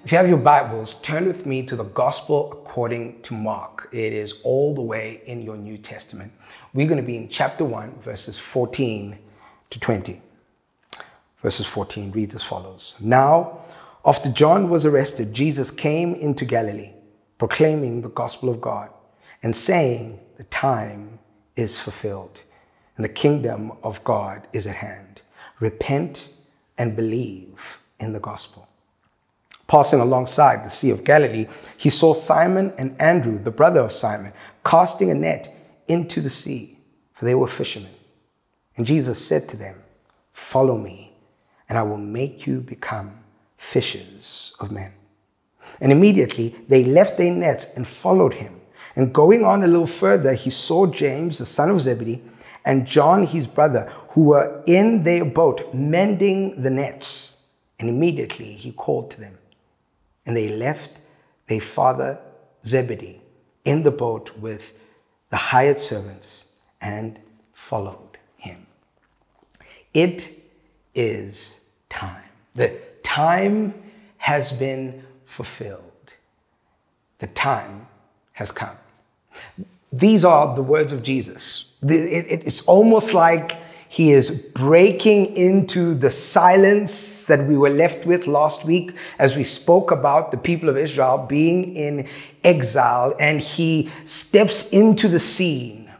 If you have your Bibles, turn with me to the Gospel according to Mark. It is all the way in your New Testament. We're going to be in chapter 1, verses 14 to 20. Verses 14 reads as follows. Now, after John was arrested, Jesus came into Galilee, proclaiming the gospel of God and saying, the time is fulfilled and the kingdom of God is at hand. Repent and believe in the gospel. Passing alongside the Sea of Galilee, he saw Simon and Andrew, the brother of Simon, casting a net into the sea, for they were fishermen. And Jesus said to them, follow me, and I will make you become fishers of men. And immediately they left their nets and followed him. And going on a little further, he saw James, the son of Zebedee, and John, his brother, who were in their boat mending the nets. And immediately he called to them. And they left their father Zebedee in the boat with the hired servants and followed him. It is time. The time has been fulfilled. The time has come. These are the words of Jesus. It's almost like he is breaking into the silence that we were left with last week as we spoke about the people of Israel being in exile, and he steps into the scene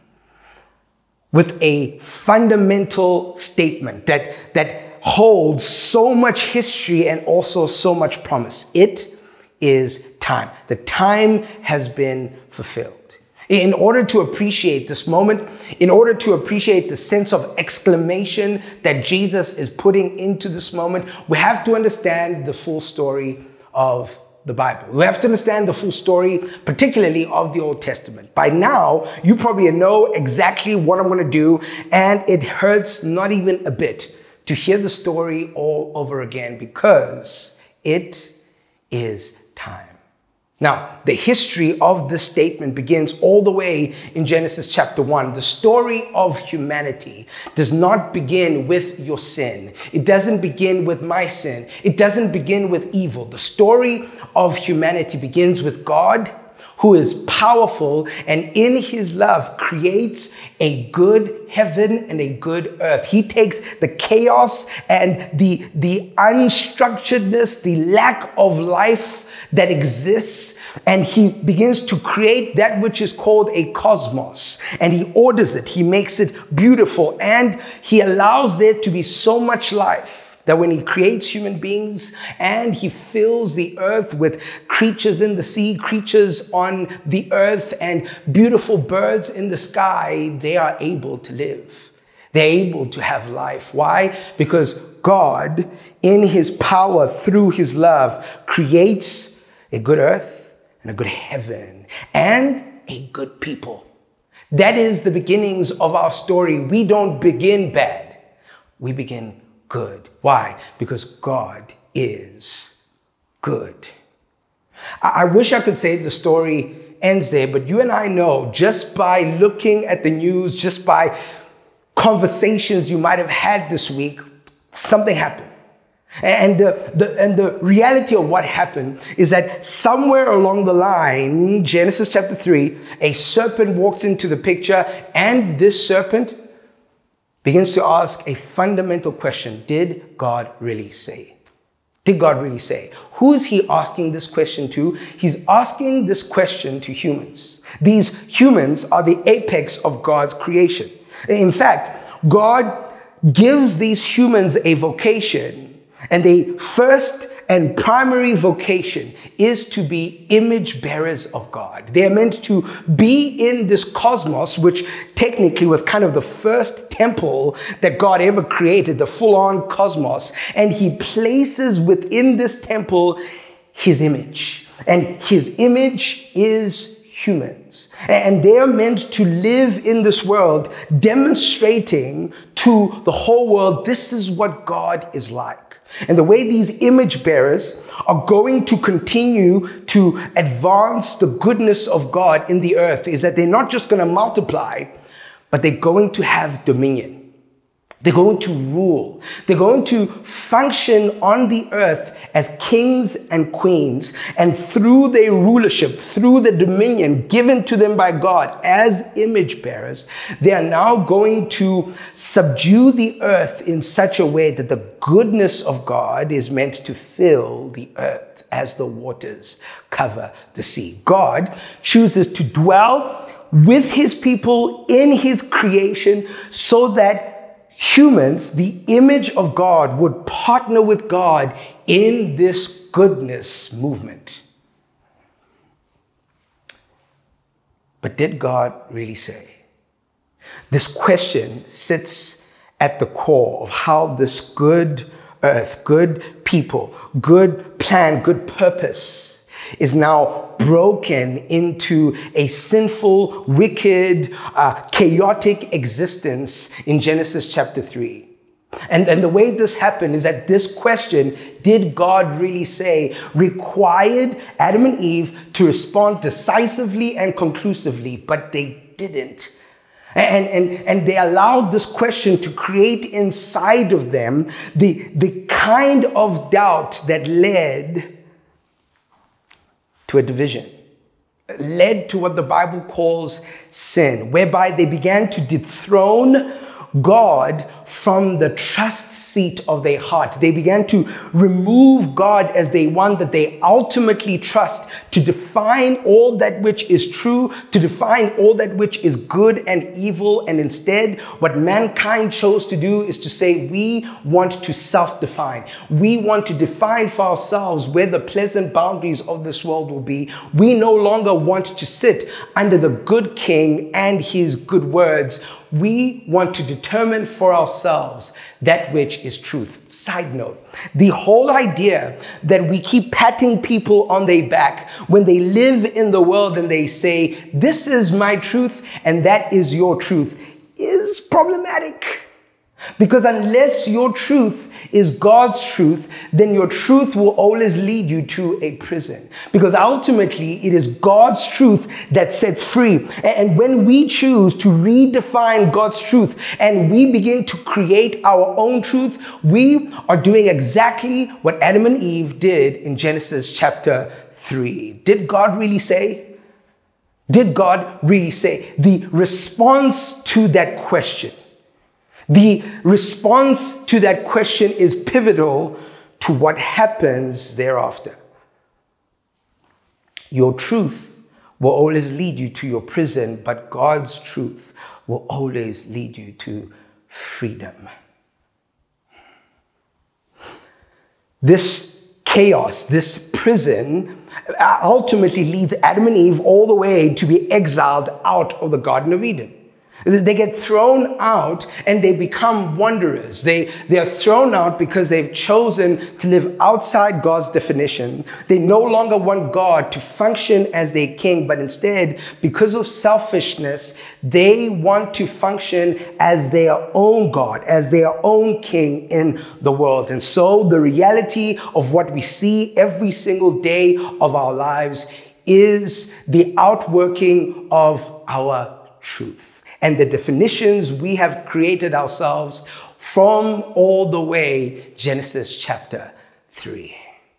with a fundamental statement that holds so much history and also so much promise. It is time. The time has been fulfilled. In order to appreciate this moment, in order to appreciate the sense of exclamation that Jesus is putting into this moment, we have to understand the full story of the Bible. We have to understand the full story, particularly of the Old Testament. By now, you probably know exactly what I'm going to do, and it hurts not even a bit to hear the story all over again because it is time. Now, the history of this statement begins all the way in Genesis chapter 1. The story of humanity does not begin with your sin. It doesn't begin with my sin. It doesn't begin with evil. The story of humanity begins with God, who is powerful and in his love creates a good heaven and a good earth. He takes the chaos and the unstructuredness, the lack of life that exists, and he begins to create that which is called a cosmos, and he orders it, he makes it beautiful, and he allows there to be so much life that when he creates human beings and he fills the earth with creatures in the sea, creatures on the earth, and beautiful birds in the sky, they are able to live. They're able to have life. Why? Because God, in his power, through his love, creates a good earth and a good heaven and a good people. That is the beginnings of our story. We don't begin bad. We begin good. Why? Because God is good. I wish I could say the story ends there, but you and I know just by looking at the news, just by conversations you might have had this week, something happened. And the reality of what happened is that somewhere along the line, Genesis chapter 3, a serpent walks into the picture, and this serpent begins to ask a fundamental question. Did God really say? Did God really say? Who is he asking this question to? He's asking this question to humans. These humans are the apex of God's creation. In fact, God gives these humans a vocation. And the first and primary vocation is to be image bearers of God. They are meant to be in this cosmos, which technically was kind of the first temple that God ever created, the full-on cosmos. And he places within this temple his image. And his image is humans. And they are meant to live in this world, demonstrating to the whole world, this is what God is like. And the way these image bearers are going to continue to advance the goodness of God in the earth is that they're not just going to multiply, but they're going to have dominion. They're going to rule. They're going to function on the earth as kings and queens. And through their rulership, through the dominion given to them by God as image bearers, they are now going to subdue the earth in such a way that the goodness of God is meant to fill the earth as the waters cover the sea. God chooses to dwell with his people in his creation so that humans, the image of God, would partner with God in this goodness movement. But did God really say? This question sits at the core of how this good earth, good people, good plan, good purpose is now broken into a sinful, wicked, chaotic existence in Genesis chapter 3. And the way this happened is that this question, did God really say, required Adam and Eve to respond decisively and conclusively, but they didn't. And they allowed this question to create inside of them the kind of doubt that led to a division, led to what the Bible calls sin, whereby they began to dethrone God from the trust seat of their heart. They began to remove God as the one that they ultimately trust to define all that which is true, to define all that which is good and evil. And instead, what mankind chose to do is to say, we want to self-define. We want to define for ourselves where the pleasant boundaries of this world will be. We no longer want to sit under the good king and his good words. We want to determine for ourselves that which is truth. Side note, the whole idea that we keep patting people on their back when they live in the world and they say, this is my truth and that is your truth, is problematic. Because unless your truth is God's truth, then your truth will always lead you to a prison. Because ultimately, it is God's truth that sets free. And when we choose to redefine God's truth and we begin to create our own truth, we are doing exactly what Adam and Eve did in Genesis chapter 3. Did God really say? Did God really say? The response to that question, the response to that question is pivotal to what happens thereafter. Your truth will always lead you to your prison, but God's truth will always lead you to freedom. This chaos, this prison, ultimately leads Adam and Eve all the way to be exiled out of the Garden of Eden. They get thrown out and they become wanderers. They are thrown out because they've chosen to live outside God's definition. They no longer want God to function as their king, but instead, because of selfishness, they want to function as their own God, as their own king in the world. And so the reality of what we see every single day of our lives is the outworking of our truth and the definitions we have created ourselves from all the way Genesis chapter 3.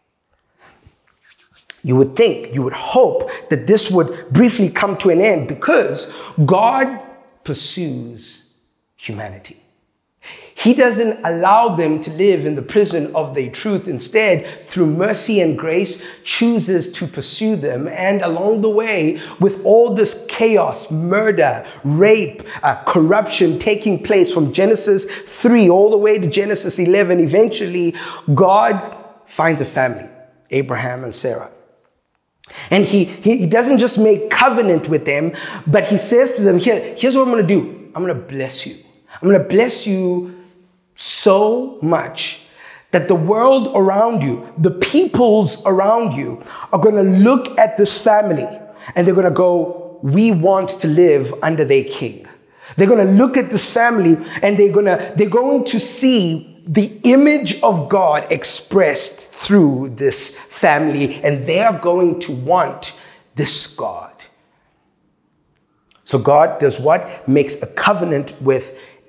You would think, you would hope that this would briefly come to an end because God pursues humanity. He doesn't allow them to live in the prison of their truth. Instead, through mercy and grace, chooses to pursue them. And along the way, with all this chaos, murder, rape, corruption taking place from Genesis 3 all the way to Genesis 11, eventually, God finds a family, Abraham and Sarah. And he doesn't just make covenant with them, but he says to them, here's what I'm going to do. I'm going to bless you. I'm going to bless you so much that the world around you, the peoples around you, are going to look at this family and they're going to go, we want to live under their king. They're going to look at this family and they're going to see the image of God expressed through this family, and they're going to want this God. So God does what? Makes a covenant with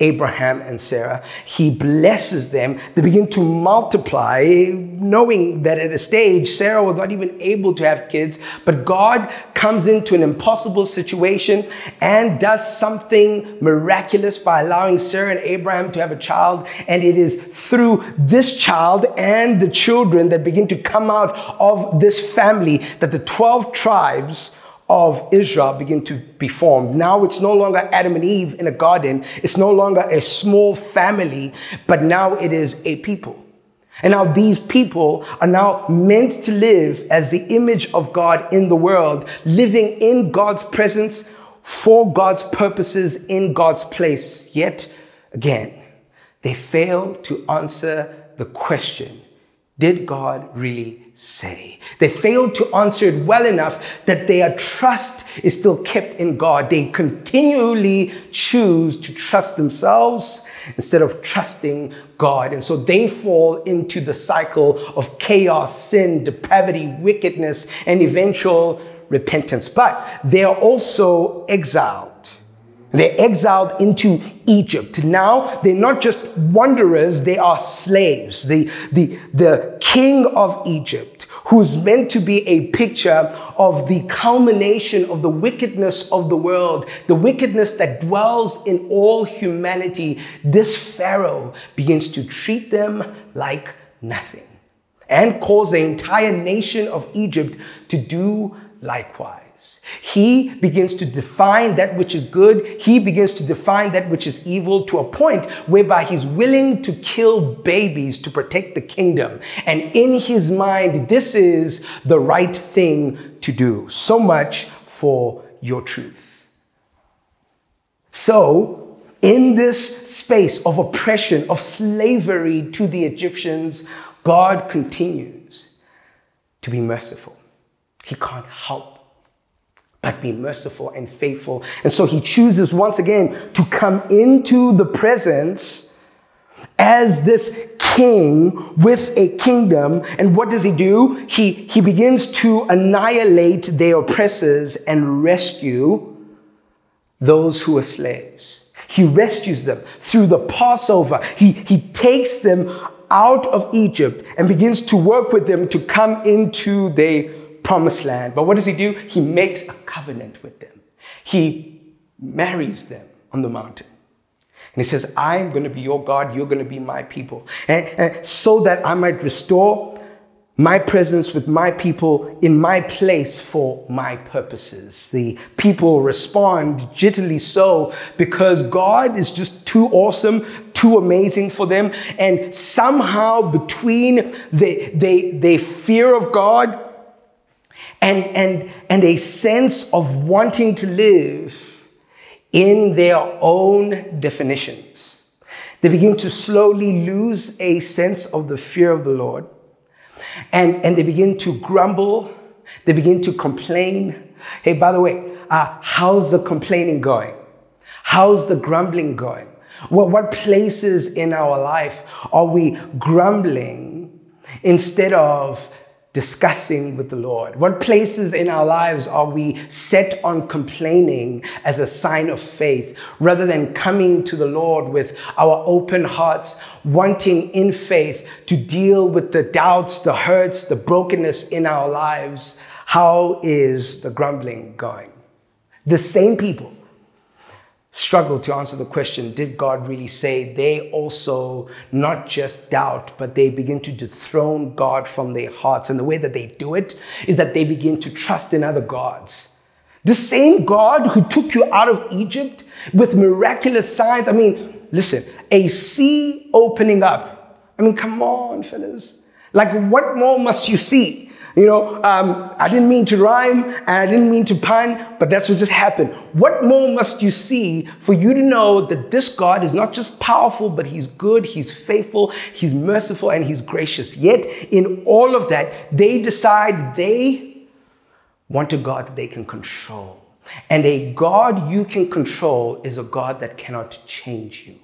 Abraham and Sarah. He blesses them. They begin to multiply, knowing that at a stage, Sarah was not even able to have kids, but God comes into an impossible situation and does something miraculous by allowing Sarah and Abraham to have a child. And it is through this child and the children that begin to come out of this family that the 12 tribes of Israel begin to be formed. Now it's no longer Adam and Eve in a garden. It's no longer a small family, but now it is a people. And now these people are now meant to live as the image of God in the world, living in God's presence, for God's purposes, in God's place. Yet again, they fail to answer the question, did God really say? They failed to answer it well enough that their trust is still kept in God. They continually choose to trust themselves instead of trusting God. And so they fall into the cycle of chaos, sin, depravity, wickedness, and eventual repentance. But they are also exiled. They're exiled into Egypt. Now, they're not just wanderers, they are slaves. The king of Egypt, who's meant to be a picture of the culmination of the wickedness of the world, the wickedness that dwells in all humanity, this Pharaoh begins to treat them like nothing and cause the entire nation of Egypt to do likewise. He begins to define that which is good. He begins to define that which is evil to a point whereby he's willing to kill babies to protect the kingdom. And in his mind, this is the right thing to do. So much for your truth. So, in this space of oppression, of slavery to the Egyptians, God continues to be merciful. He can't help but be merciful and faithful. And so he chooses once again to come into the presence as this king with a kingdom. And what does he do? He begins to annihilate their oppressors and rescue those who are slaves. He rescues them through the Passover. He takes them out of Egypt and begins to work with them to come into the promised land. But what does he do? He makes a covenant with them. He marries them on the mountain. And he says, I'm going to be your God. You're going to be my people. And so that I might restore my presence with my people in my place for my purposes. The people respond jittily so because God is just too awesome, too amazing for them. And somehow between the fear of God and a sense of wanting to live in their own definitions, they begin to slowly lose a sense of the fear of the Lord. And they begin to grumble. They begin to complain. Hey, by the way, how's the complaining going? How's the grumbling going? What places in our life are we grumbling instead of discussing with the Lord? What places in our lives are we set on complaining as a sign of faith rather than coming to the Lord with our open hearts, wanting in faith to deal with the doubts, the hurts, the brokenness in our lives? How is the grumbling going? The same people struggle to answer the question, did God really say? They also not just doubt, but they begin to dethrone God from their hearts. And the way that they do it is that they begin to trust in other gods. The same God who took you out of Egypt with miraculous signs. I mean, listen, a sea opening up. I mean, come on, fellas. Like, what more must you see? You know, I didn't mean to rhyme and I didn't mean to pun, but that's what just happened. What more must you see for you to know that this God is not just powerful, but he's good, he's faithful, he's merciful, and he's gracious. Yet in all of that, they decide they want a God that they can control. And a God you can control is a God that cannot change you.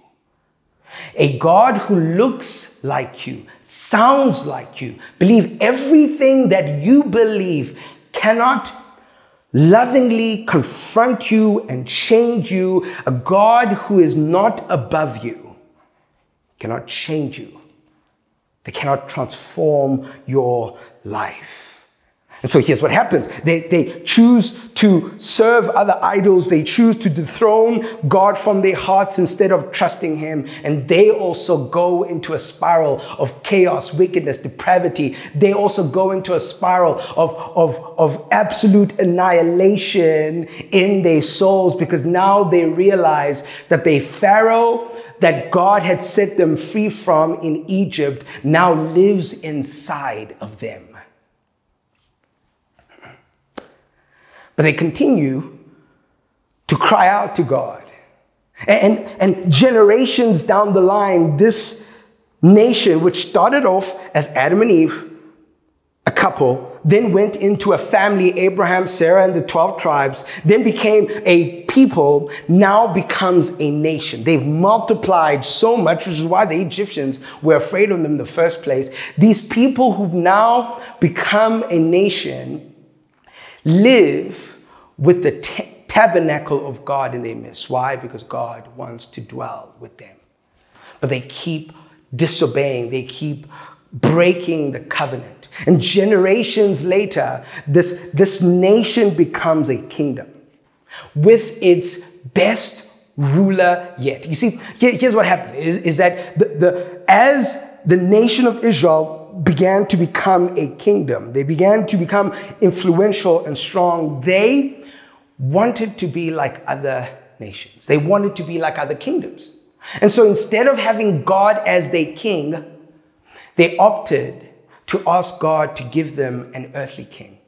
A God who looks like you, sounds like you, believe everything that you believe, cannot lovingly confront you and change you. A God who is not above you cannot change you. They cannot transform your life. And so here's what happens. They choose to serve other idols. They choose to dethrone God from their hearts instead of trusting him. And they also go into a spiral of chaos, wickedness, depravity. They also go into a spiral of absolute annihilation in their souls, because now they realize that the Pharaoh that God had set them free from in Egypt now lives inside of them. But they continue to cry out to God. And generations down the line, this nation, which started off as Adam and Eve, a couple, then went into a family, Abraham, Sarah, and the 12 tribes, then became a people, now becomes a nation. They've multiplied so much, which is why the Egyptians were afraid of them in the first place. These people who've now become a nation live with the tabernacle of God in their midst. Why? Because God wants to dwell with them. But they keep disobeying. They keep breaking the covenant. And generations later, this nation becomes a kingdom with its best ruler yet. You see, here's what happened, is that as the nation of Israel began to become a kingdom, they began to become influential and strong, they wanted to be like other nations. They wanted to be like other kingdoms. And so instead of having God as their king, they opted to ask God to give them an earthly king.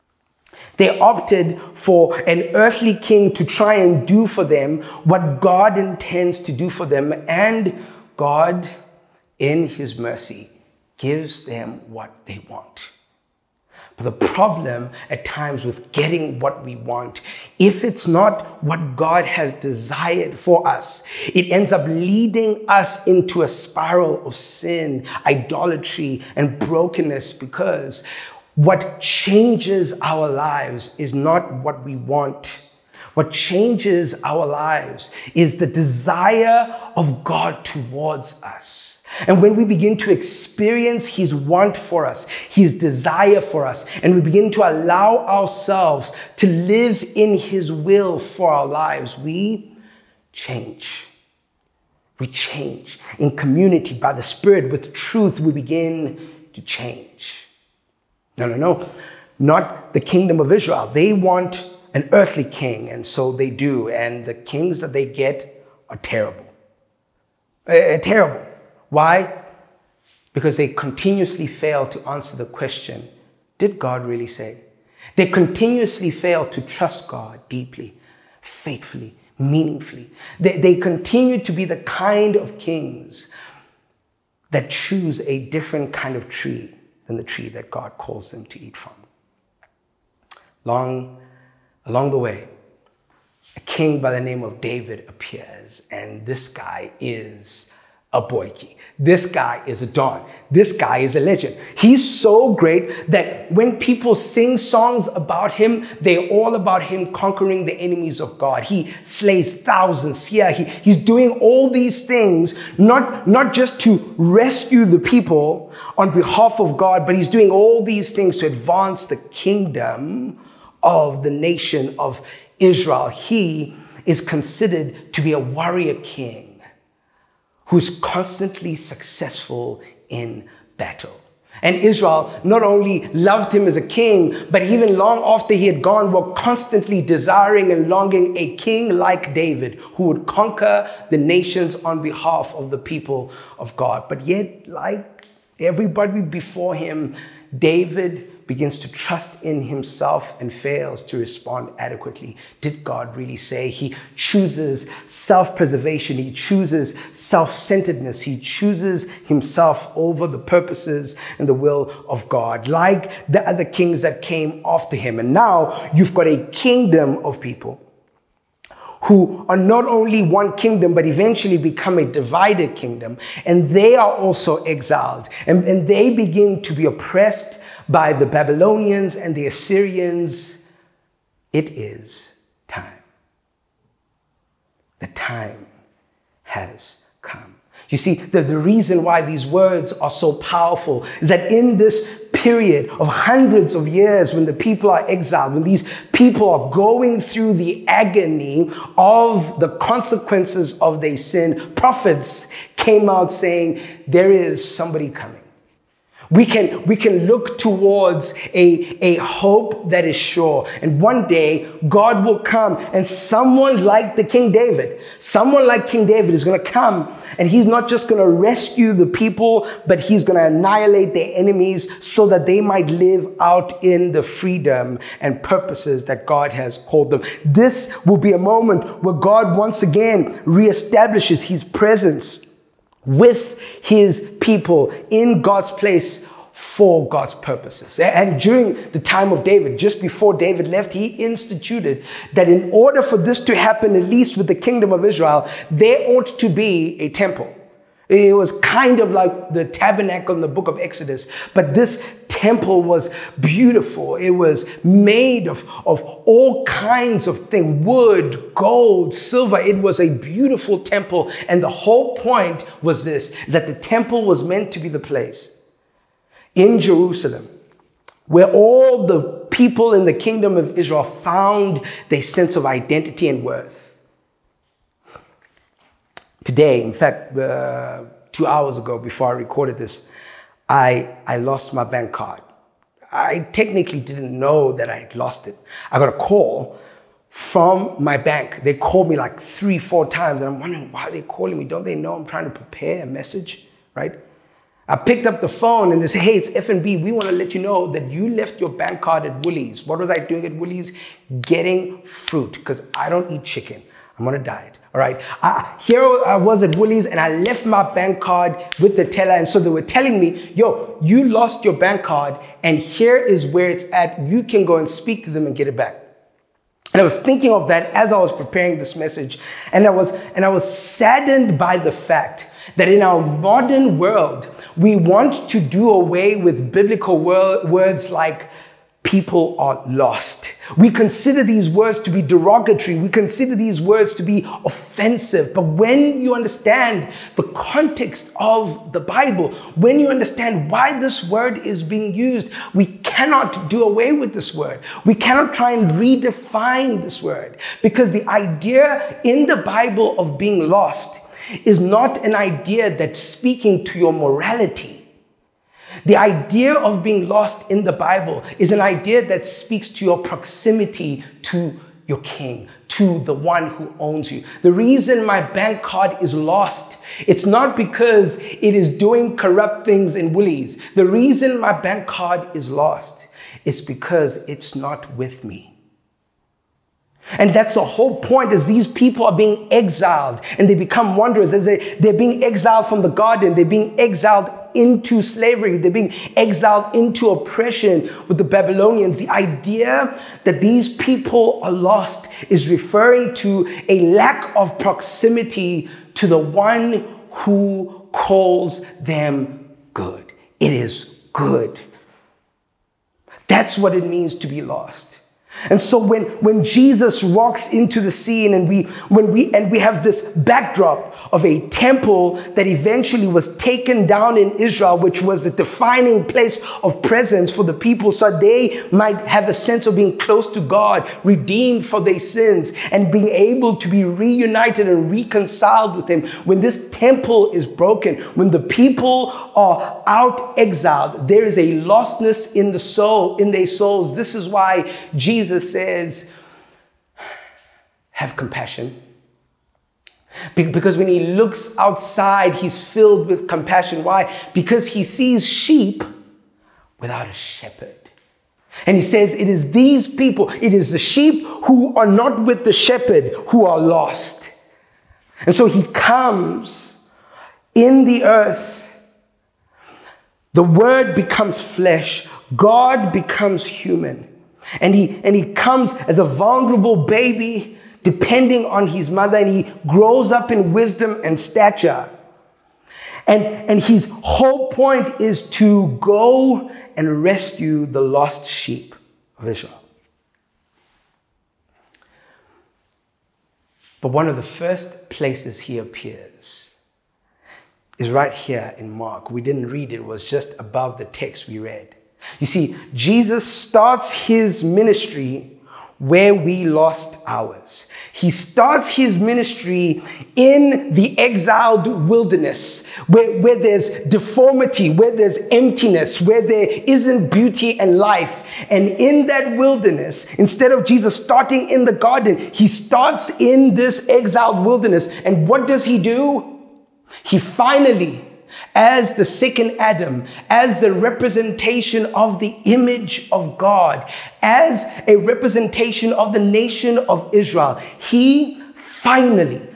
They opted for an earthly king to try and do for them what God intends to do for them. And God, in his mercy, gives them what they want. But the problem at times with getting what we want, if it's not what God has desired for us, it ends up leading us into a spiral of sin, idolatry, and brokenness, because what changes our lives is not what we want. What changes our lives is the desire of God towards us. And when we begin to experience his want for us, his desire for us, and we begin to allow ourselves to live in his will for our lives, we change. We change. In community, by the Spirit, with truth, we begin to change. No. Not the kingdom of Israel. They want an earthly king, and so they do. And the kings that they get are terrible. Terrible. Why? Because they continuously fail to answer the question, did God really say? They continuously fail to trust God deeply, faithfully, meaningfully. They continue to be the kind of kings that choose a different kind of tree than the tree that God calls them to eat from. Along the way, a king by the name of David appears, and this guy is a boyki. This guy is a don. This guy is a legend. He's so great that when people sing songs about him, they're all about him conquering the enemies of God. He slays thousands. Yeah, he's doing all these things, not just to rescue the people on behalf of God, but he's doing all these things to advance the kingdom of the nation of Israel. He is considered to be a warrior king who's constantly successful in battle. And Israel not only loved him as a king, but even long after he had gone, were constantly desiring and longing a king like David, who would conquer the nations on behalf of the people of God. But yet, like everybody before him, David begins to trust in himself and fails to respond adequately. Did God really say? He chooses self-preservation. He chooses self-centeredness. He chooses himself over the purposes and the will of God, like the other kings that came after him. And now you've got a kingdom of people who are not only one kingdom, but eventually become a divided kingdom. And they are also exiled. And they begin to be oppressed by the Babylonians and the Assyrians It is time. The time has come. You see, the reason why these words are so powerful is that in this period of hundreds of years, when the people are exiled, when these people are going through the agony of the consequences of their sin, prophets came out saying, there is somebody coming. We can look towards a hope that is sure. And one day, God will come, and someone like King David is going to come, and he's not just going to rescue the people, but he's going to annihilate their enemies so that they might live out in the freedom and purposes that God has called them. This will be a moment where God once again reestablishes his presence with his people in God's place for God's purposes. And during the time of David, just before David left, he instituted that in order for this to happen, at least with the kingdom of Israel, there ought to be a temple. It was kind of like the tabernacle in the book of Exodus, but this temple was beautiful. It was made of all kinds of things, wood, gold, silver. It was a beautiful temple. And the whole point was this, that the temple was meant to be the place in Jerusalem where all the people in the kingdom of Israel found their sense of identity and worth. Today, in fact, 2 hours ago, before I recorded this, I lost my bank card. I technically didn't know that I had lost it. I got a call from my bank. They called me like 3-4 times, and I'm wondering why they're calling me. Don't they know I'm trying to prepare a message, right? I picked up the phone and they said, hey, it's F&B. We want to let you know that you left your bank card at Woolies. What was I doing at Woolies? Getting fruit, because I don't eat chicken. I'm on a diet. All right. Here I was at Woolies, and I left my bank card with the teller. And so they were telling me, yo, you lost your bank card, and here is where it's at. You can go and speak to them and get it back. And I was thinking of that as I was preparing this message. And I was saddened by the fact that in our modern world, we want to do away with biblical words like people are lost. We consider these words to be derogatory. We consider these words to be offensive. But when you understand the context of the Bible, when you understand why this word is being used, we cannot do away with this word. We cannot try and redefine this word, because the idea in the Bible of being lost is not an idea that's speaking to your morality. The idea of being lost in the Bible is an idea that speaks to your proximity to your king, to the one who owns you. The reason my bank card is lost, it's not because it is doing corrupt things in Woolies. The reason my bank card is lost is because it's not with me. And that's the whole point, as these people are being exiled and they become wanderers, as they're being exiled from the garden, they're being exiled into slavery, they're being exiled into oppression with the Babylonians. The idea that these people are lost is referring to a lack of proximity to the one who calls them good. It is good. That's what it means to be lost. And so when Jesus walks into the scene, and we have this backdrop of a temple that eventually was taken down in Israel, which was the defining place of presence for the people, so they might have a sense of being close to God, redeemed for their sins, and being able to be reunited and reconciled with him. When this temple is broken, when the people are out exiled, there is a lostness in the soul, in their souls. This is why Jesus says, have compassion. Because when he looks outside, he's filled with compassion. Why? Because he sees sheep without a shepherd. And he says, it is these people, it is the sheep who are not with the shepherd who are lost. And so he comes in the earth. The word becomes flesh. God becomes human. And he comes as a vulnerable baby, depending on his mother, and he grows up in wisdom and stature. And his whole point is to go and rescue the lost sheep of Israel. But one of the first places he appears is right here in Mark. We didn't read it. It was just above the text we read. You see, Jesus starts his ministry where we lost ours. He starts his ministry in the exiled wilderness, where there's deformity, where there's emptiness, where there isn't beauty and life. And in that wilderness, instead of Jesus starting in the garden, he starts in this exiled wilderness. And what does he do? He finally, as the second Adam, as the representation of the image of God, as a representation of the nation of Israel, he finally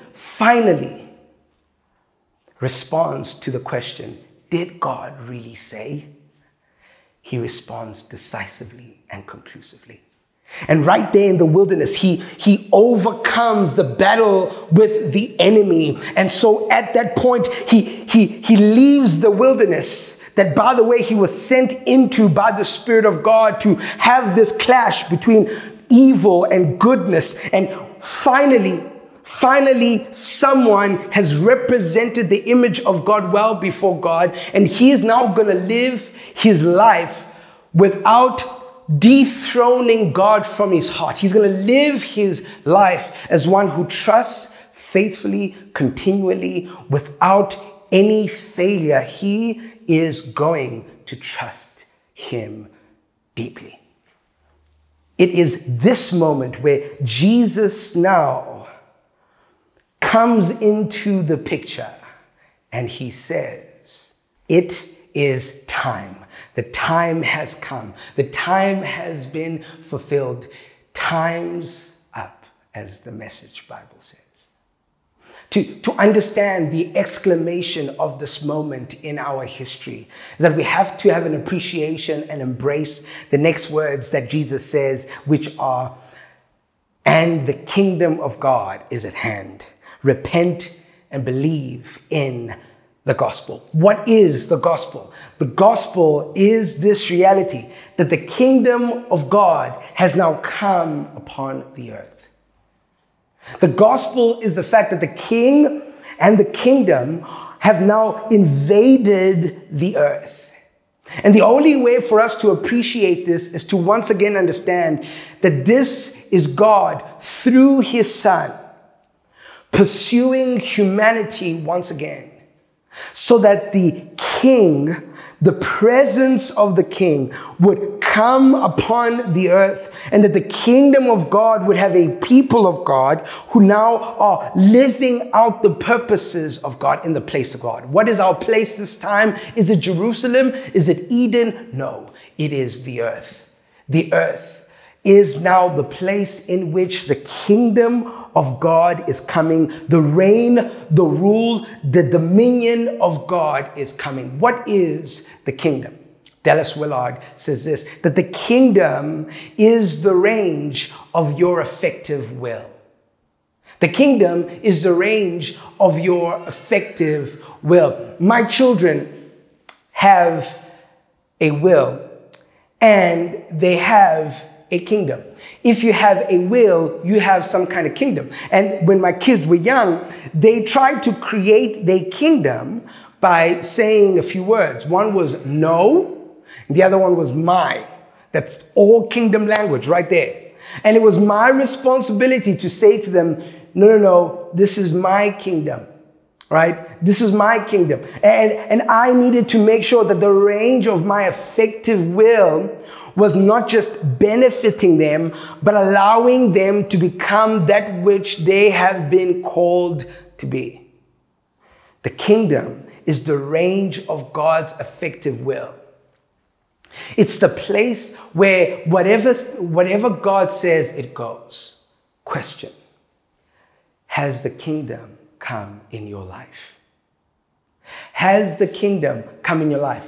responds to the question, did God really say? He responds decisively and conclusively. And right there in the wilderness, he overcomes the battle with the enemy. And so at that point, he leaves the wilderness that, by the way, he was sent into by the Spirit of God to have this clash between evil and goodness. And finally, someone has represented the image of God well before God. And he is now going to live his life without dethroning God from his heart. He's going to live his life as one who trusts faithfully, continually, without any failure. He is going to trust him deeply. It is this moment where Jesus now comes into the picture and he says, it is time. The time has come. The time has been fulfilled. Time's up, as the Message Bible says. To understand the exclamation of this moment in our history is that we have to have an appreciation and embrace the next words that Jesus says, which are, and the kingdom of God is at hand. Repent and believe in the gospel. What is the gospel? The gospel is this reality that the kingdom of God has now come upon the earth. The gospel is the fact that the king and the kingdom have now invaded the earth. And the only way for us to appreciate this is to once again understand that this is God through his Son pursuing humanity once again, so that the king, the presence of the king, would come upon the earth, and that the kingdom of God would have a people of God who now are living out the purposes of God in the place of God. What is our place this time? Is it Jerusalem? Is it Eden? No, it is the earth. The earth is now the place in which the kingdom of God is coming. The reign, the rule, the dominion of God is coming. What is the kingdom? Dallas Willard says this, that the kingdom is the range of your effective will. The kingdom is the range of your effective will. My children have a will and they have a kingdom. If you have a will, you have some kind of kingdom. And when my kids were young, they tried to create their kingdom by saying a few words. One was no, and the other one was my. That's all kingdom language right there. And it was my responsibility to say to them, no, this is my kingdom, right? This is my kingdom. And I needed to make sure that the range of my effective will was not just benefiting them, but allowing them to become that which they have been called to be. The kingdom is the range of God's effective will. It's the place where whatever God says, it goes. Question: has the kingdom come in your life? Has the kingdom come in your life?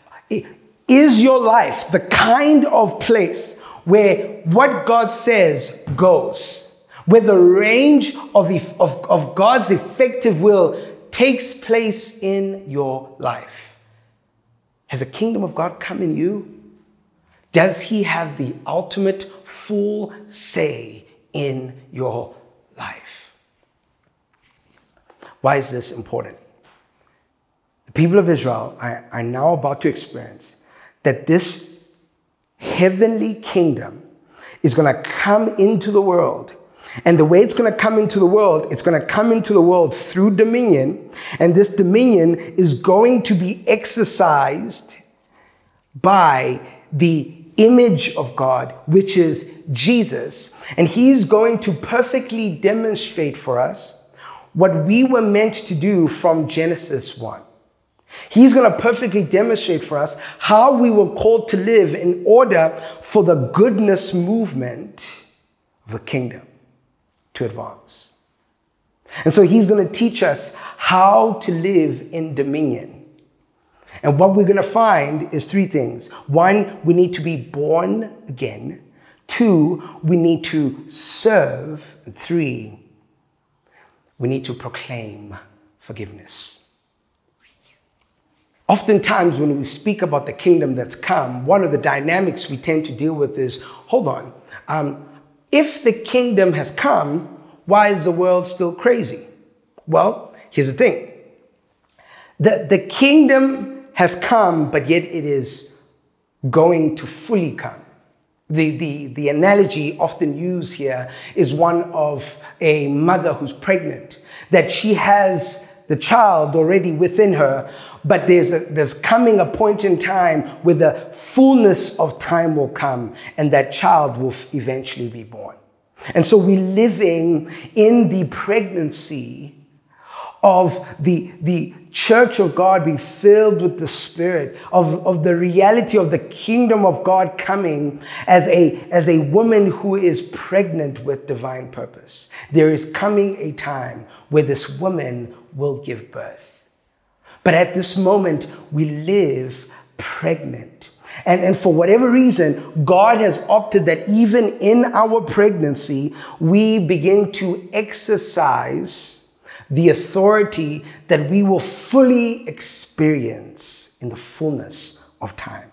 Is your life the kind of place where what God says goes? Where the range of God's effective will takes place in your life? Has the kingdom of God come in you? Does he have the ultimate full say in your life? Why is this important? The people of Israel are now about to experience that this heavenly kingdom is going to come into the world. And the way it's going to come into the world, it's going to come into the world through dominion. And this dominion is going to be exercised by the image of God, which is Jesus. And he's going to perfectly demonstrate for us what we were meant to do from Genesis 1. He's going to perfectly demonstrate for us how we were called to live in order for the goodness movement of the kingdom to advance. And so he's going to teach us how to live in dominion. And what we're going to find is three things. One, we need to be born again. Two, we need to serve. And three, we need to proclaim forgiveness. Oftentimes when we speak about the kingdom that's come, one of the dynamics we tend to deal with is, hold on, if the kingdom has come, why is the world still crazy? Well, here's the thing. The kingdom has come, but yet it is going to fully come. The analogy often used here is one of a mother who's pregnant, that she has the child already within her, but there's coming a point in time where the fullness of time will come and that child will eventually be born. And so we're living in the pregnancy of the church of God being filled with the Spirit, of the reality of the kingdom of God coming as a woman who is pregnant with divine purpose. There is coming a time where this woman will give birth. But at this moment, we live pregnant. And for whatever reason, God has opted that even in our pregnancy, we begin to exercise the authority that we will fully experience in the fullness of time.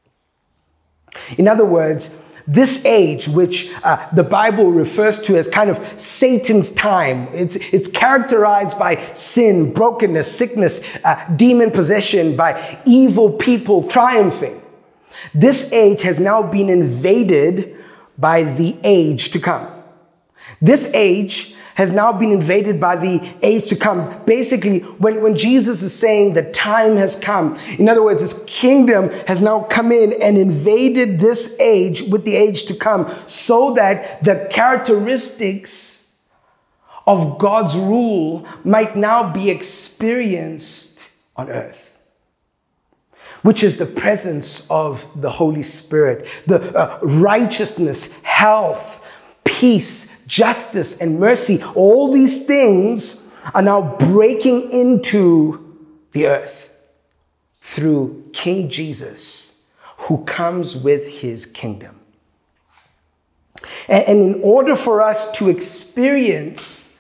In other words, this age, which the Bible refers to as kind of Satan's time, it's characterized by sin, brokenness, sickness, demon possession, by evil people triumphing. This age has now been invaded by the age to come. This age has now been invaded by the age to come. Basically, when Jesus is saying the time has come, in other words, his kingdom has now come in and invaded this age with the age to come, so that the characteristics of God's rule might now be experienced on earth, which is the presence of the Holy Spirit, the righteousness, health, peace, justice, and mercy. All these things are now breaking into the earth through King Jesus, who comes with his kingdom. And in order for us to experience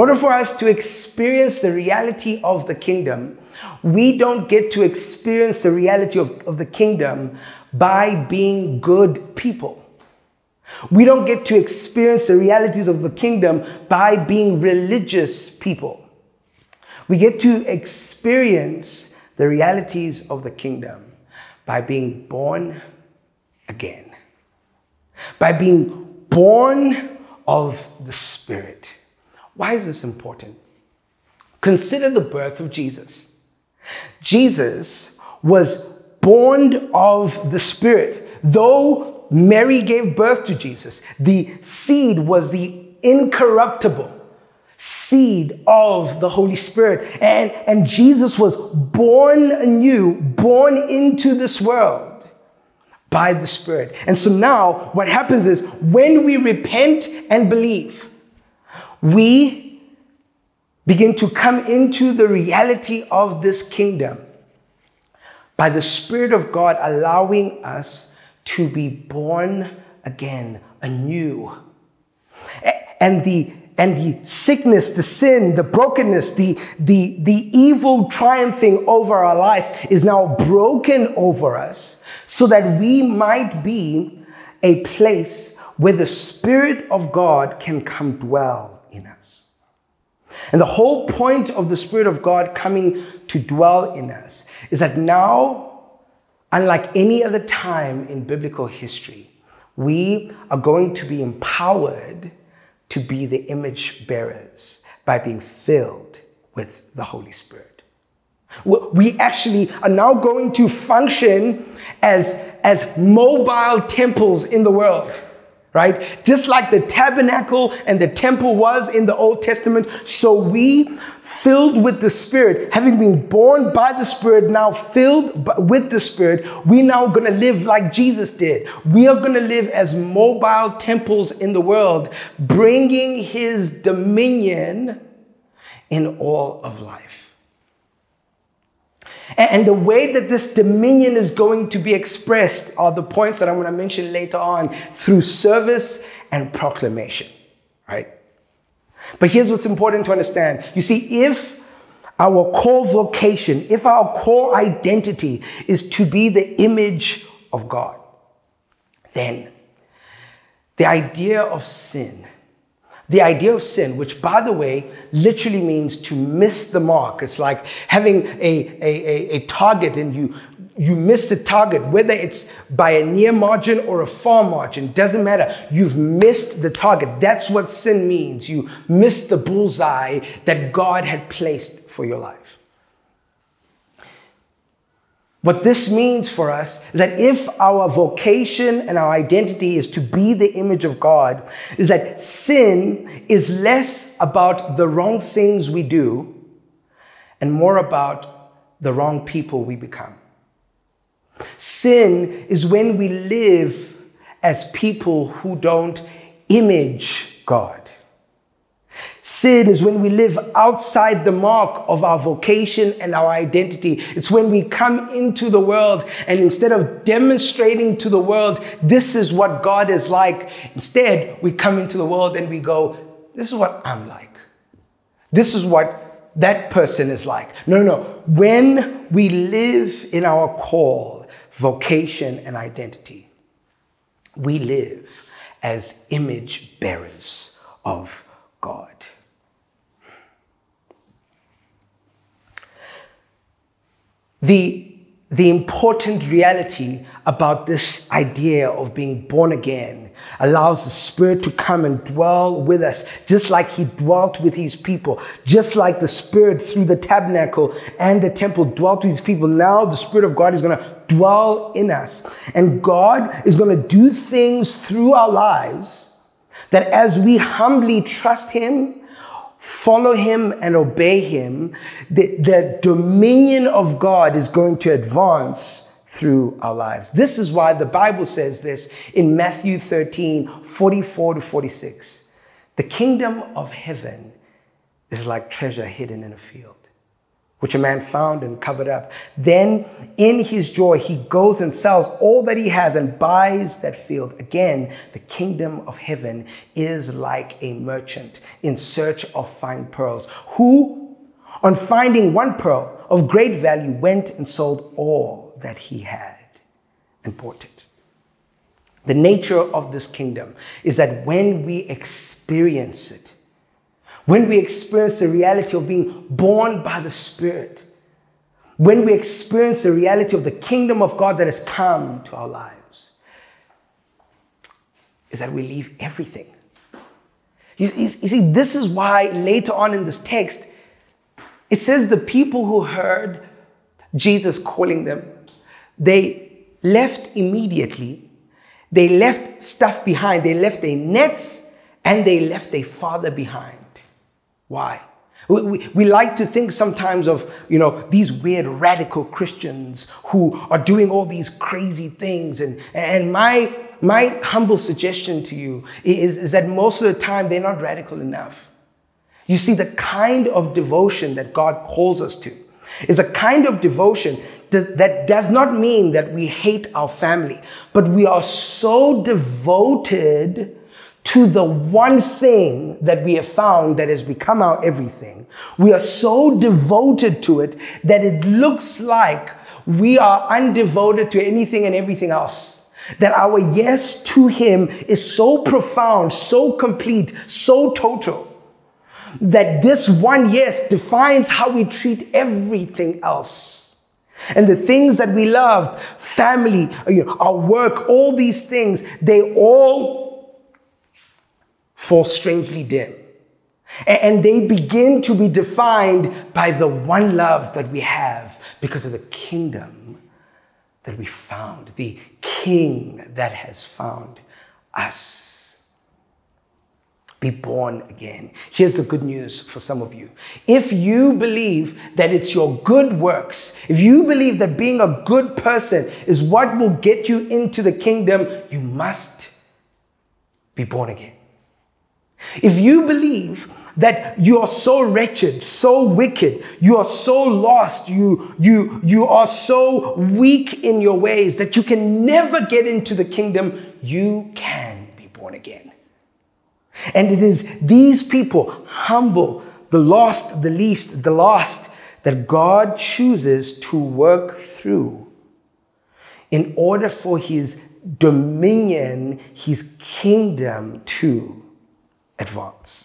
the reality of the kingdom, we don't get to experience the reality of the kingdom by being good people. We don't get to experience the realities of the kingdom by being religious people. We get to experience the realities of the kingdom by being born again, by being born of the Spirit. Why is this important? Consider the birth of Jesus. Jesus was born of the Spirit. Though Mary gave birth to Jesus, the seed was the incorruptible seed of the Holy Spirit. And Jesus was born anew, born into this world by the Spirit. And so now what happens is when we repent and believe, we begin to come into the reality of this kingdom by the Spirit of God allowing us to be born again, anew. And the sickness, the sin, the brokenness, the evil triumphing over our life is now broken over us so that we might be a place where the Spirit of God can come dwell in us. And the whole point of the Spirit of God coming to dwell in us is that now, unlike any other time in biblical history, we are going to be empowered to be the image bearers by being filled with the Holy Spirit. We actually are now going to function as mobile temples in the world, right? Just like the tabernacle and the temple was in the Old Testament, so we, filled with the Spirit, having been born by the Spirit, now filled with the Spirit, we now going to live like Jesus did. We are going to live as mobile temples in the world, bringing His dominion in all of life. And the way that this dominion is going to be expressed are the points that I'm going to mention later on through service and proclamation, right? But here's what's important to understand. You see, if our core vocation, if our core identity is to be the image of God, then the idea of sin, which, by the way, literally means to miss the mark. It's like having a target and you miss the target, whether it's by a near margin or a far margin, doesn't matter. You've missed the target. That's what sin means. You missed the bullseye that God had placed for your life. What this means for us is that if our vocation and our identity is to be the image of God, is that sin is less about the wrong things we do and more about the wrong people we become. Sin is when we live as people who don't image God. Sin is when we live outside the mark of our vocation and our identity. It's when we come into the world and instead of demonstrating to the world, this is what God is like, instead we come into the world and we go, this is what I'm like. This is what that person is like. No. When we live in our call, vocation, and identity, we live as image bearers of God. The important reality about this idea of being born again allows the Spirit to come and dwell with us, just like He dwelt with His people, just like the Spirit through the tabernacle and the temple dwelt with His people. Now the Spirit of God is going to dwell in us, and God is going to do things through our lives that as we humbly trust Him, follow Him, and obey Him, the dominion of God is going to advance through our lives. This is why the Bible says this in Matthew 13:44-46. The kingdom of heaven is like treasure hidden in a field, which a man found and covered up. Then in his joy, he goes and sells all that he has and buys that field. Again, the kingdom of heaven is like a merchant in search of fine pearls, who, on finding one pearl of great value, went and sold all that he had and bought it. The nature of this kingdom is that when we experience it, when we experience the reality of being born by the Spirit, when we experience the reality of the kingdom of God that has come to our lives, is that we leave everything. You see, this is why later on in this text, it says the people who heard Jesus calling them, they left immediately. They left stuff behind. They left their nets and they left their father behind. Why? We like to think sometimes of, these weird radical Christians who are doing all these crazy things. And my humble suggestion to you is that most of the time they're not radical enough. You see, the kind of devotion that God calls us to is a kind of devotion that does not mean that we hate our family, but we are so devoted to the one thing that we have found that has become our everything. We are so devoted to it that it looks like we are undevoted to anything and everything else. That our yes to Him is so profound, so complete, so total, that this one yes defines how we treat everything else. And the things that we love, family, our work, all these things, they all fall strangely dim. And they begin to be defined by the one love that we have because of the kingdom that we found, the King that has found us. Be born again. Here's the good news for some of you. If you believe that it's your good works, if you believe that being a good person is what will get you into the kingdom, you must be born again. If you believe that you are so wretched, so wicked, you are so lost, you are so weak in your ways that you can never get into the kingdom, you can be born again. And it is these people, humble, the lost, the least, the lost, that God chooses to work through in order for his dominion, his kingdom to advance.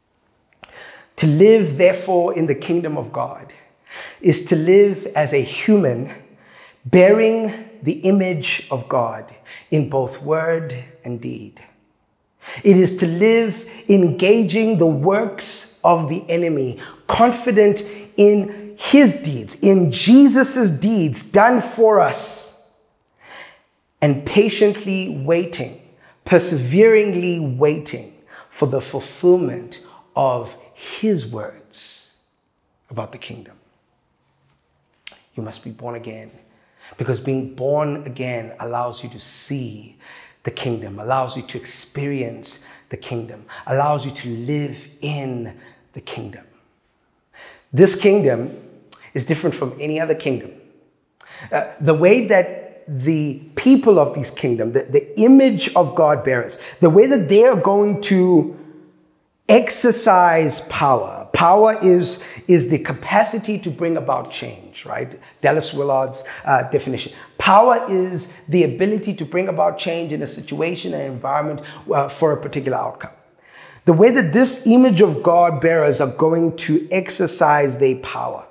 To live, therefore, in the kingdom of God is to live as a human bearing the image of God in both word and deed. It is to live engaging the works of the enemy, confident in his deeds, in Jesus' deeds done for us, and patiently waiting, perseveringly waiting for the fulfillment of his words about the kingdom. You must be born again, because being born again allows you to see the kingdom, allows you to experience the kingdom, allows you to live in the kingdom. This kingdom is different from any other kingdom. The way that the people of this kingdom, the image of God bearers, the way that they are going to exercise power. Power is the capacity to bring about change, right? Dallas Willard's definition. Power is the ability to bring about change in a situation and environment for a particular outcome. The way that this image of God bearers are going to exercise their power,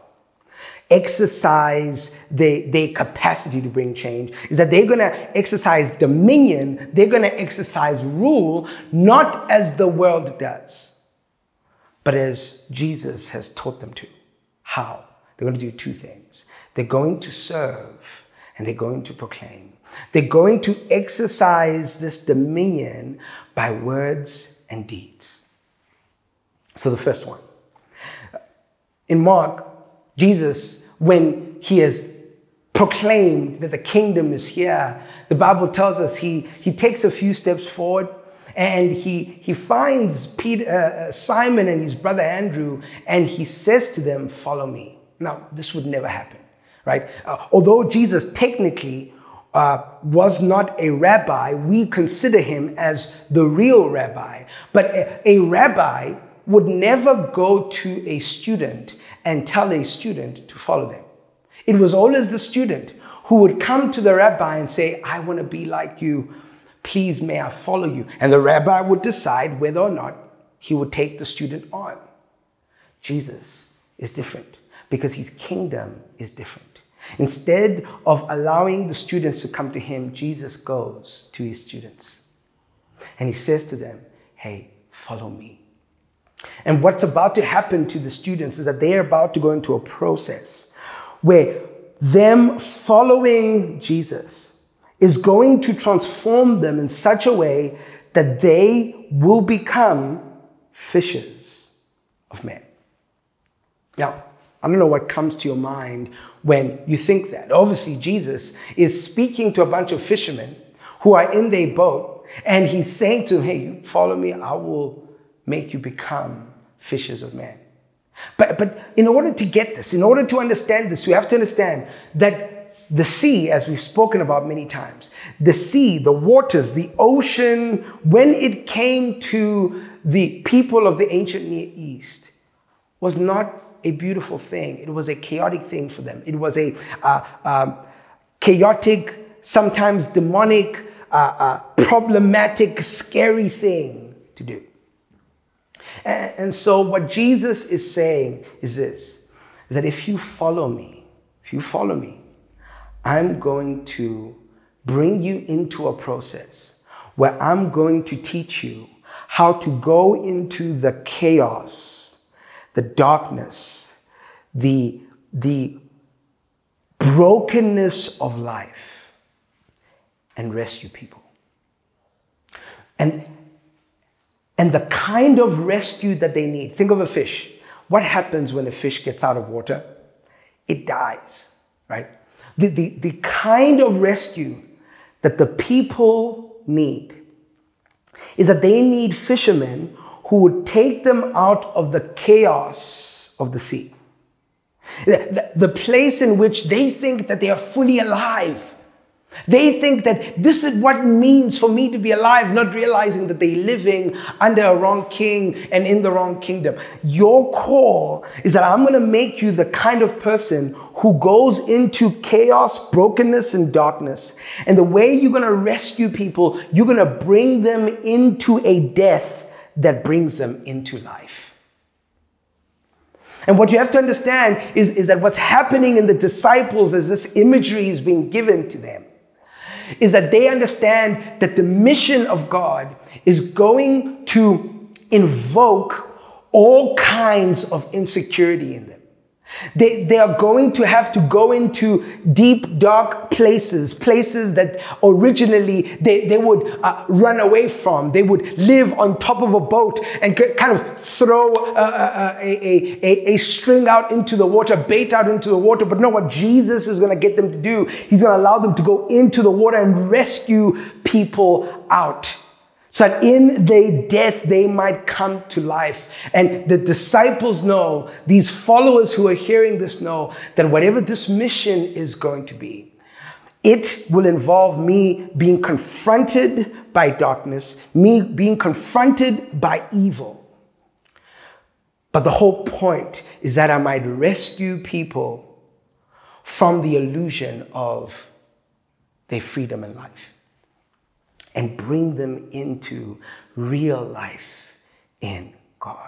exercise their capacity to bring change, is that they're going to exercise dominion, they're going to exercise rule, not as the world does, but as Jesus has taught them to. How? They're going to do two things. They're going to serve and they're going to proclaim. They're going to exercise this dominion by words and deeds. So the first one. In Mark, Jesus, when he has proclaimed that the kingdom is here, the Bible tells us he takes a few steps forward and he finds Simon and his brother Andrew, and he says to them, "Follow me." Now, this would never happen, right? Although Jesus technically was not a rabbi, we consider him as the real rabbi. But a rabbi would never go to a student and tell a student to follow them. It was always the student who would come to the rabbi and say, "I want to be like you. Please, may I follow you?" And the rabbi would decide whether or not he would take the student on. Jesus is different because his kingdom is different. Instead of allowing the students to come to him, Jesus goes to his students and he says to them, "Hey, follow me." And what's about to happen to the students is that they are about to go into a process where them following Jesus is going to transform them in such a way that they will become fishers of men. Now, I don't know what comes to your mind when you think that. Obviously, Jesus is speaking to a bunch of fishermen who are in their boat, and he's saying to them, "Hey, you follow me, I will make you become fishers of men." But in order to get this, in order to understand this, you have to understand that the sea, as we've spoken about many times, the sea, the waters, the ocean, when it came to the people of the ancient Near East, was not a beautiful thing. It was a chaotic thing for them. It was a chaotic, sometimes demonic, problematic, scary thing to do. And so what Jesus is saying is this, is that if you follow me, I'm going to bring you into a process where I'm going to teach you how to go into the chaos, the darkness, the brokenness of life and rescue people. And the kind of rescue that they need. Think of a fish. What happens when a fish gets out of water? It dies, right? The kind of rescue that the people need is that they need fishermen who would take them out of the chaos of the sea. The place in which they think that they are fully alive. They think that this is what it means for me to be alive, not realizing that they're living under a wrong king and in the wrong kingdom. Your call is that I'm going to make you the kind of person who goes into chaos, brokenness, and darkness. And the way you're going to rescue people, you're going to bring them into a death that brings them into life. And what you have to understand is that what's happening in the disciples as this imagery is being given to them is that they understand that the mission of God is going to invoke all kinds of insecurity in them. They are going to have to go into deep, dark places that originally they would run away from. They would live on top of a boat and kind of throw a string out into the water, bait out into the water. But no, what Jesus is going to get them to do, he's going to allow them to go into the water and rescue people out, so that in their death, they might come to life. And the disciples know, these followers who are hearing this know, that whatever this mission is going to be, it will involve me being confronted by darkness, me being confronted by evil. But the whole point is that I might rescue people from the illusion of their freedom and life, and bring them into real life in God.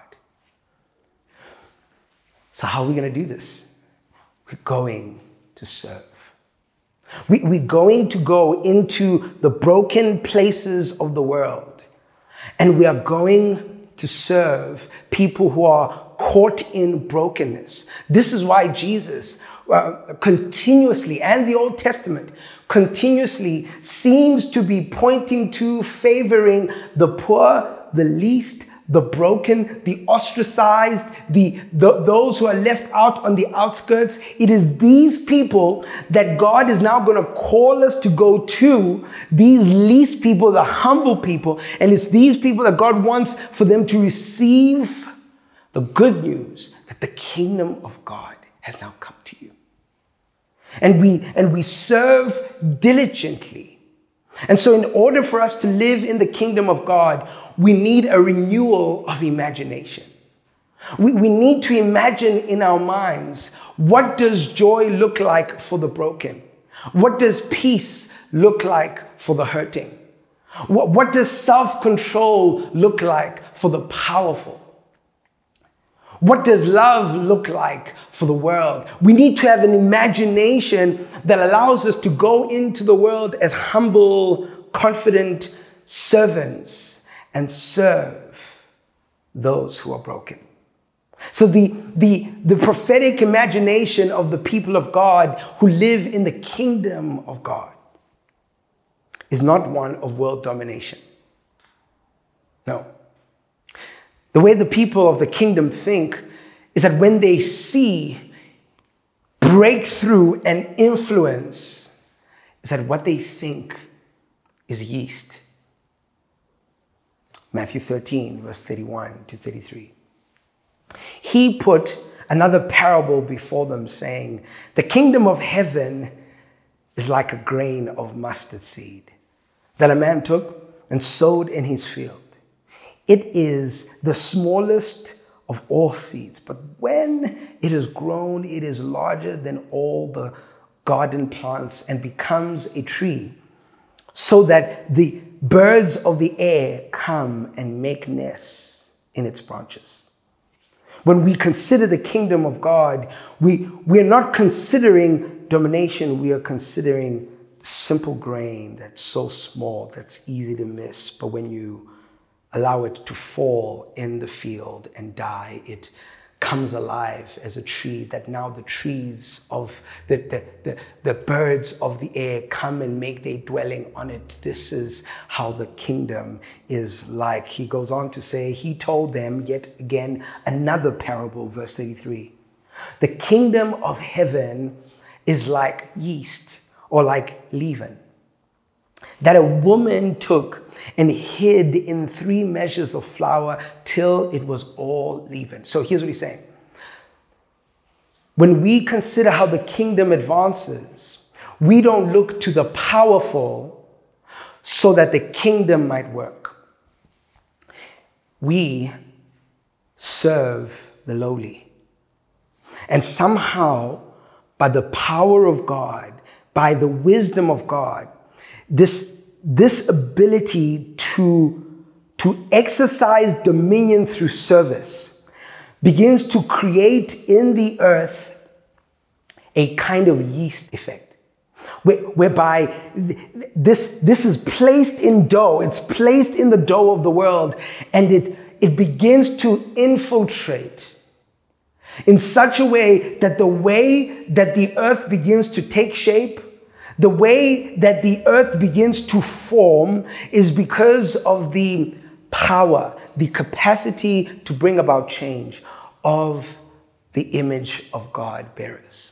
So how are we going to do this? We're going to serve. We're going to go into the broken places of the world, and we are going to serve people who are caught in brokenness. This is why Jesus continuously, and the Old Testament, continuously seems to be pointing to favoring the poor, the least, the broken, the ostracized, those who are left out on the outskirts. It is these people that God is now going to call us to go to, these least people, the humble people. And it's these people that God wants for them to receive the good news that the kingdom of God has now come to you. And we serve diligently. And so in order for us to live in the kingdom of God, we need a renewal of imagination. We need to imagine in our minds, what does joy look like for the broken? What does peace look like for the hurting? What does self-control look like for the powerful? What does love look like for the world? We need to have an imagination that allows us to go into the world as humble, confident servants and serve those who are broken. So the prophetic imagination of the people of God who live in the kingdom of God is not one of world domination. No. The way the people of the kingdom think is that when they see breakthrough and influence, is that what they think is yeast. Matthew 13, verse 31 to 33. He put another parable before them, saying, the kingdom of heaven is like a grain of mustard seed that a man took and sowed in his field. It is the smallest of all seeds, but when it is grown, it is larger than all the garden plants and becomes a tree, so that the birds of the air come and make nests in its branches. When we consider the kingdom of God, we're not considering domination, we are considering simple grain that's so small, that's easy to miss, but when you allow it to fall in the field and die, it comes alive as a tree, that now the trees of the birds of the air come and make their dwelling on it. This is how the kingdom is like. He goes on to say, he told them yet again another parable, verse 33. The kingdom of heaven is like yeast, or like leaven, that a woman took and hid in 3 measures of flour till it was all leavened. So here's what he's saying. When we consider how the kingdom advances, we don't look to the powerful so that the kingdom might work. We serve the lowly. And somehow, by the power of God, by the wisdom of God, this ability to exercise dominion through service begins to create in the earth a kind of yeast effect, whereby this is placed in dough, it's placed in the dough of the world, and it begins to infiltrate in such a way that the way that the earth begins to take shape, the way that the earth begins to form, is because of the power, the capacity to bring about change of the image of God bearers.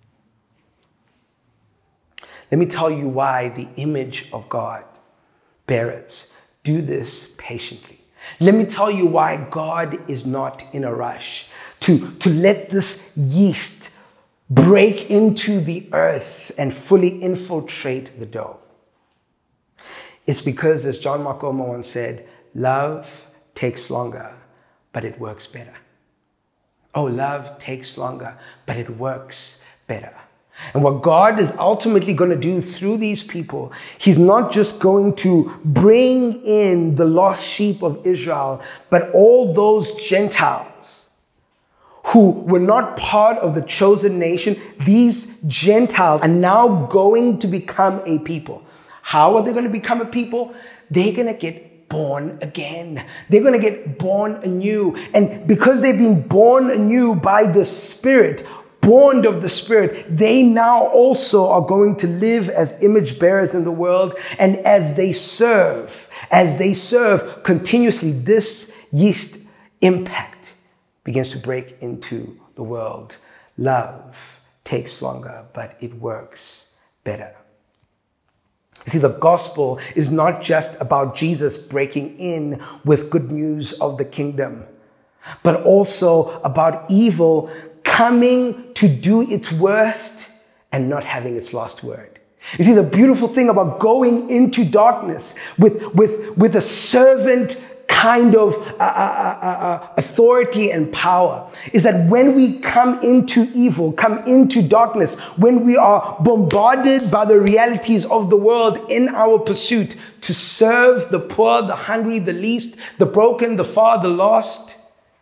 Let me tell you why the image of God bearers do this patiently. Let me tell you why God is not in a rush to let this yeast break into the earth and fully infiltrate the dough. It's because, as John Mark Comer once said, love takes longer, but it works better. Oh, love takes longer, but it works better. And what God is ultimately going to do through these people, he's not just going to bring in the lost sheep of Israel, but all those Gentiles who were not part of the chosen nation. These Gentiles are now going to become a people. How are they going to become a people? They're going to get born again. They're going to get born anew. And because they've been born anew by the Spirit, born of the Spirit, they now also are going to live as image bearers in the world. And as they serve continuously, this yeast impact begins to break into the world. Love takes longer, but it works better. You see, the gospel is not just about Jesus breaking in with good news of the kingdom, but also about evil coming to do its worst and not having its last word. You see, the beautiful thing about going into darkness with a servant kind of authority and power is that when we come into evil, come into darkness, when we are bombarded by the realities of the world in our pursuit to serve the poor, the hungry, the least, the broken, the far, the lost,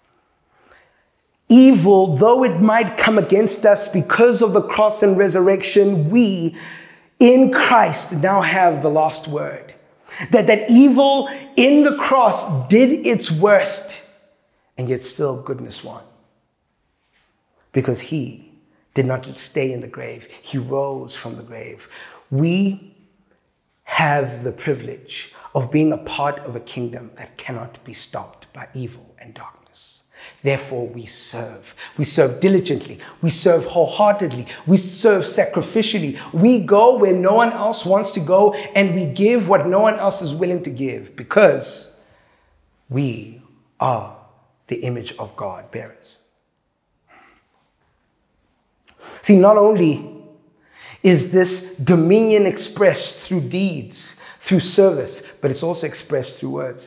evil, though it might come against us because of the cross and resurrection, we in Christ now have the last word. That evil in the cross did its worst, and yet still goodness won. Because he did not stay in the grave. He rose from the grave. We have the privilege of being a part of a kingdom that cannot be stopped by evil and darkness. Therefore, we serve. We serve diligently. We serve wholeheartedly. We serve sacrificially. We go where no one else wants to go, and we give what no one else is willing to give, because we are the image of God bearers. See, not only is this dominion expressed through deeds, through service, but it's also expressed through words.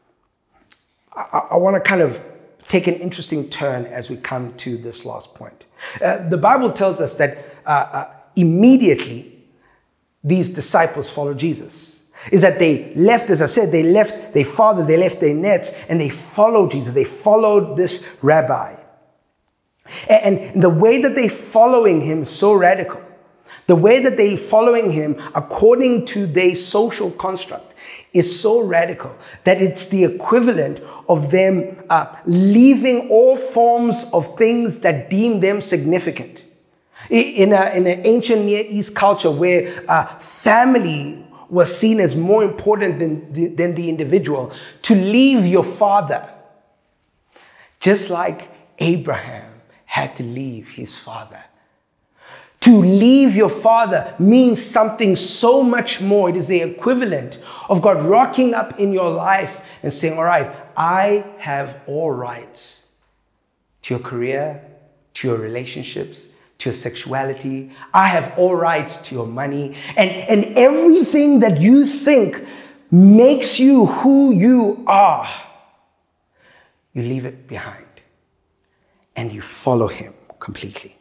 I want to kind of take an interesting turn as we come to this last point. The Bible tells us that immediately these disciples followed Jesus. is that they left, as I said, they left their father, they left their nets, and they followed Jesus. They followed this rabbi. And the way that they're following him is so radical. The way that they're following him according to their social construct is so radical that it's the equivalent of them leaving all forms of things that deem them significant. In an ancient Near East culture where family was seen as more important than the individual, to leave your father, just like Abraham had to leave his father. To leave your father means something so much more. It is the equivalent of God rocking up in your life and saying, all right, I have all rights to your career, to your relationships, to your sexuality. I have all rights to your money. And everything that you think makes you who you are, you leave it behind and you follow him completely.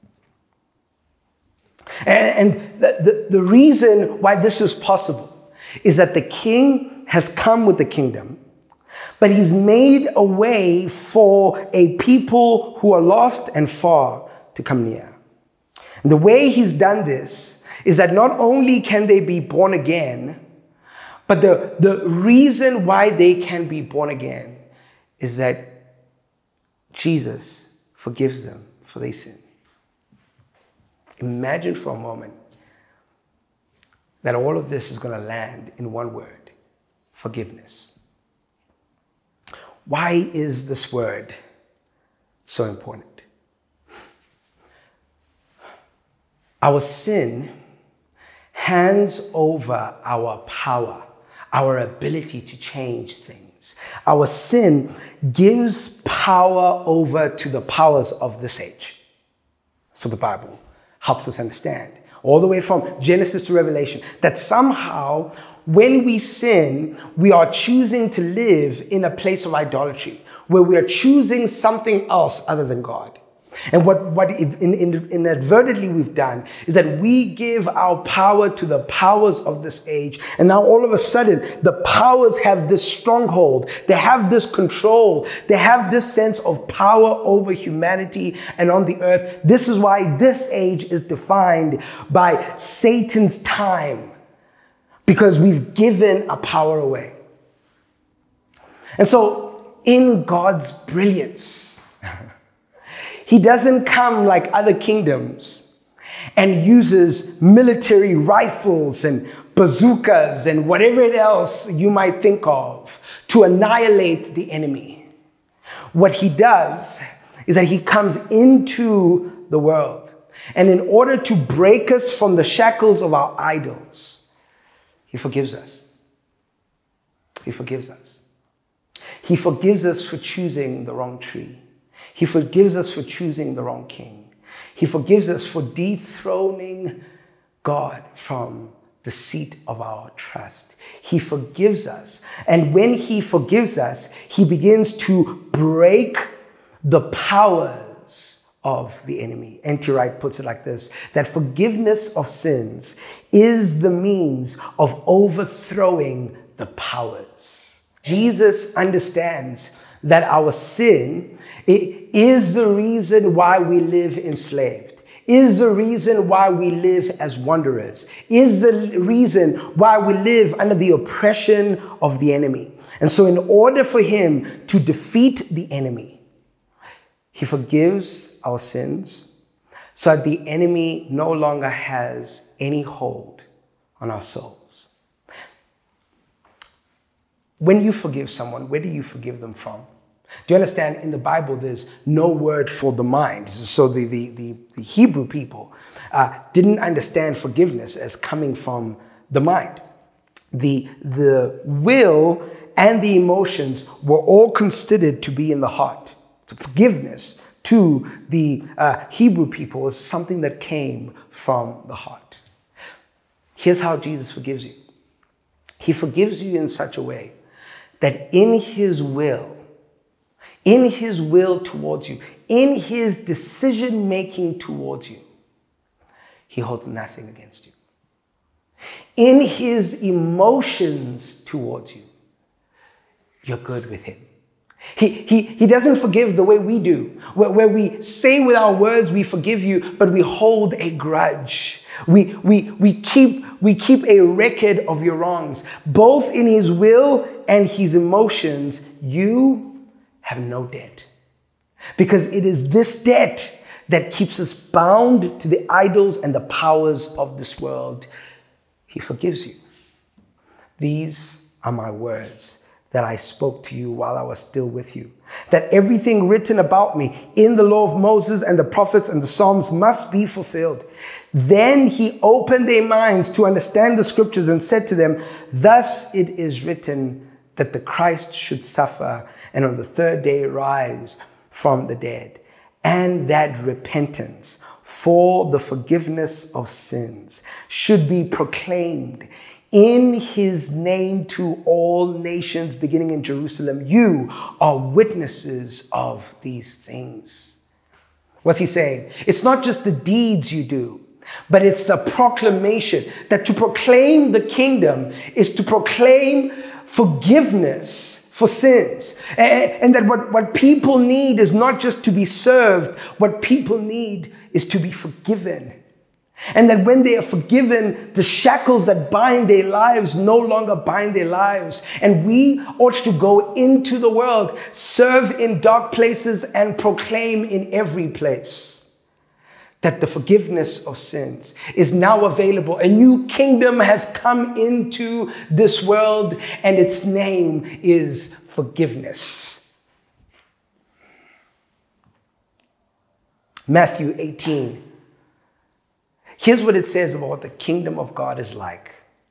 And the reason why this is possible is that the king has come with the kingdom, but he's made a way for a people who are lost and far to come near. And the way he's done this is that not only can they be born again, but the reason why they can be born again is that Jesus forgives them for their sin. Imagine for a moment that all of this is going to land in one word: forgiveness. Why is this word so important? Our sin hands over our power, our ability to change things. Our sin gives power over to the powers of this age. So the Bible helps us understand, all the way from Genesis to Revelation, that somehow when we sin, we are choosing to live in a place of idolatry, where we are choosing something else other than God. And what inadvertently we've done is that we give our power to the powers of this age. And now all of a sudden, the powers have this stronghold. They have this control. They have this sense of power over humanity and on the earth. This is why this age is defined by Satan's time, because we've given our power away. And so in God's brilliance, he doesn't come like other kingdoms and uses military rifles and bazookas and whatever else you might think of to annihilate the enemy. What he does is that he comes into the world, and in order to break us from the shackles of our idols, he forgives us. He forgives us. He forgives us for choosing the wrong tree. He forgives us for choosing the wrong king. He forgives us for dethroning God from the seat of our trust. He forgives us. And when he forgives us, he begins to break the powers of the enemy. N.T. Wright puts it like this, that forgiveness of sins is the means of overthrowing the powers. Jesus understands that our sin is the reason why we live enslaved, is the reason why we live as wanderers, is the reason why we live under the oppression of the enemy. And so in order for him to defeat the enemy, he forgives our sins so that the enemy no longer has any hold on our souls. When you forgive someone, where do you forgive them from? Do you understand? In the Bible, there's no word for the mind. So the Hebrew people didn't understand forgiveness as coming from the mind. The will and the emotions were all considered to be in the heart. So forgiveness to the Hebrew people was something that came from the heart. Here's how Jesus forgives you. He forgives you in such a way that in his will towards you, in his decision-making towards you, he holds nothing against you. in his emotions towards you, you're good with him. He doesn't forgive the way we do, where we say with our words, we forgive you, but we hold a grudge. We keep a record of your wrongs. Both in his will and his emotions, you have no debt. Because it is this debt that keeps us bound to the idols and the powers of this world. He forgives you. These are my words that I spoke to you while I was still with you, that everything written about me in the law of Moses and the prophets and the Psalms must be fulfilled. Then he opened their minds to understand the scriptures and said to them, thus it is written that the Christ should suffer and on the third day rise from the dead, and that repentance for the forgiveness of sins should be proclaimed in his name to all nations, beginning in Jerusalem. You are witnesses of these things. What's he saying? It's not just the deeds you do, but it's the proclamation that to proclaim the kingdom is to proclaim forgiveness for sins. And that what people need is not just to be served. What people need is to be forgiven. And that when they are forgiven, the shackles that bind their lives no longer bind their lives. And we ought to go into the world, serve in dark places, and proclaim in every place that the forgiveness of sins is now available. A new kingdom has come into this world, and its name is forgiveness. Matthew 18. Here's what it says about what the kingdom of God is like.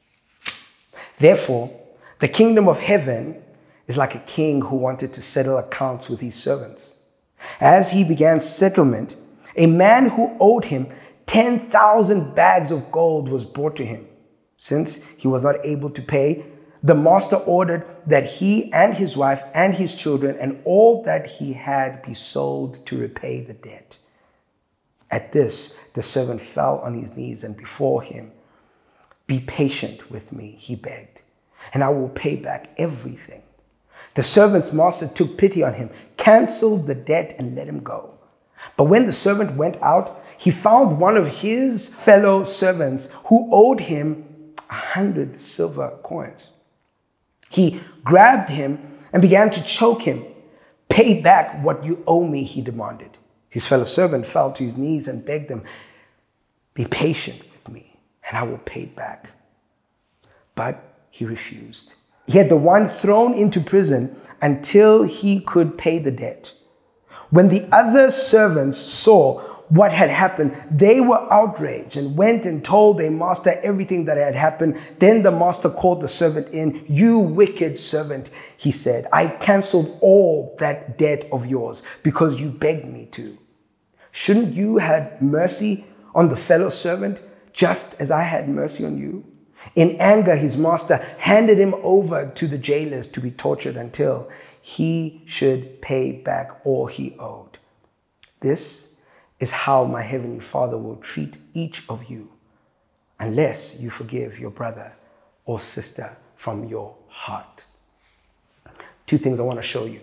Therefore, the kingdom of heaven is like a king who wanted to settle accounts with his servants. As he began settlement, a man who owed him 10,000 bags of gold was brought to him. Since he was not able to pay, the master ordered that he and his wife and his children and all that he had be sold to repay the debt. At this, the servant fell on his knees and before him. Be patient with me, he begged, and I will pay back everything. The servant's master took pity on him, canceled the debt, and let him go. But when the servant went out, he found one of his fellow servants who owed him 100 silver coins. He grabbed him and began to choke him. Pay back what you owe me, he demanded. His fellow servant fell to his knees and begged him, be patient with me, and I will pay it back. But he refused. He had the one thrown into prison until he could pay the debt. When the other servants saw what had happened, they were outraged and went and told their master everything that had happened. Then the master called the servant in. You wicked servant, he said, I canceled all that debt of yours because you begged me to. Shouldn't you have mercy on the fellow servant just as I had mercy on you? In anger, his master handed him over to the jailers to be tortured until he should pay back all he owed. This is how my heavenly Father will treat each of you unless you forgive your brother or sister from your heart. Two things I want to show you.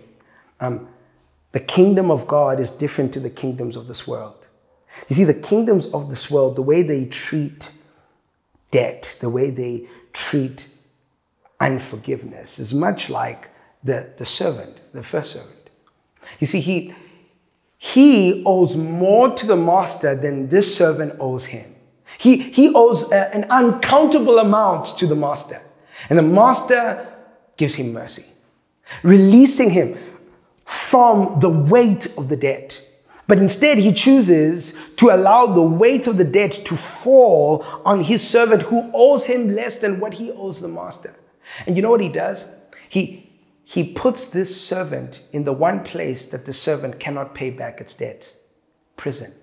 The kingdom of God is different to the kingdoms of this world. You see, the kingdoms of this world, the way they treat debt, the way they treat unforgiveness is much like the servant, the first servant. You see, he owes more to the master than this servant owes him. He owes an uncountable amount to the master. And the master gives him mercy, releasing him from the weight of the debt. But instead, he chooses to allow the weight of the debt to fall on his servant who owes him less than what he owes the master. And you know what he does? He puts this servant in the one place that the servant cannot pay back its debts: prison.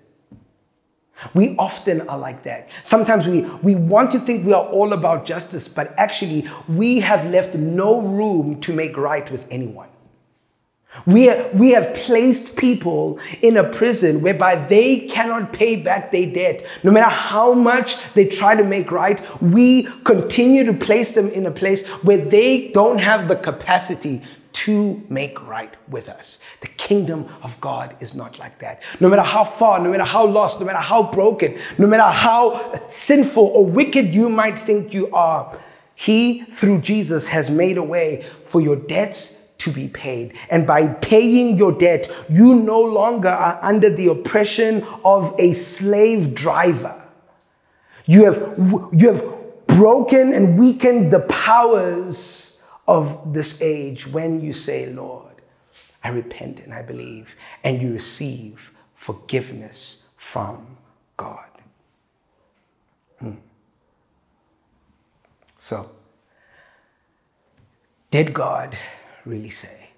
We often are like that. Sometimes we want to think we are all about justice, but actually we have left no room to make right with anyone. We have placed people in a prison whereby they cannot pay back their debt. No matter how much they try to make right, we continue to place them in a place where they don't have the capacity to make right with us. The kingdom of God is not like that. No matter how far, no matter how lost, no matter how broken, no matter how sinful or wicked you might think you are, He, through Jesus, has made a way for your debts to be paid. And by paying your debt, you no longer are under the oppression of a slave driver. You have broken and weakened the powers of this age when you say, Lord, I repent and I believe, and you receive forgiveness from God. So, did God really say?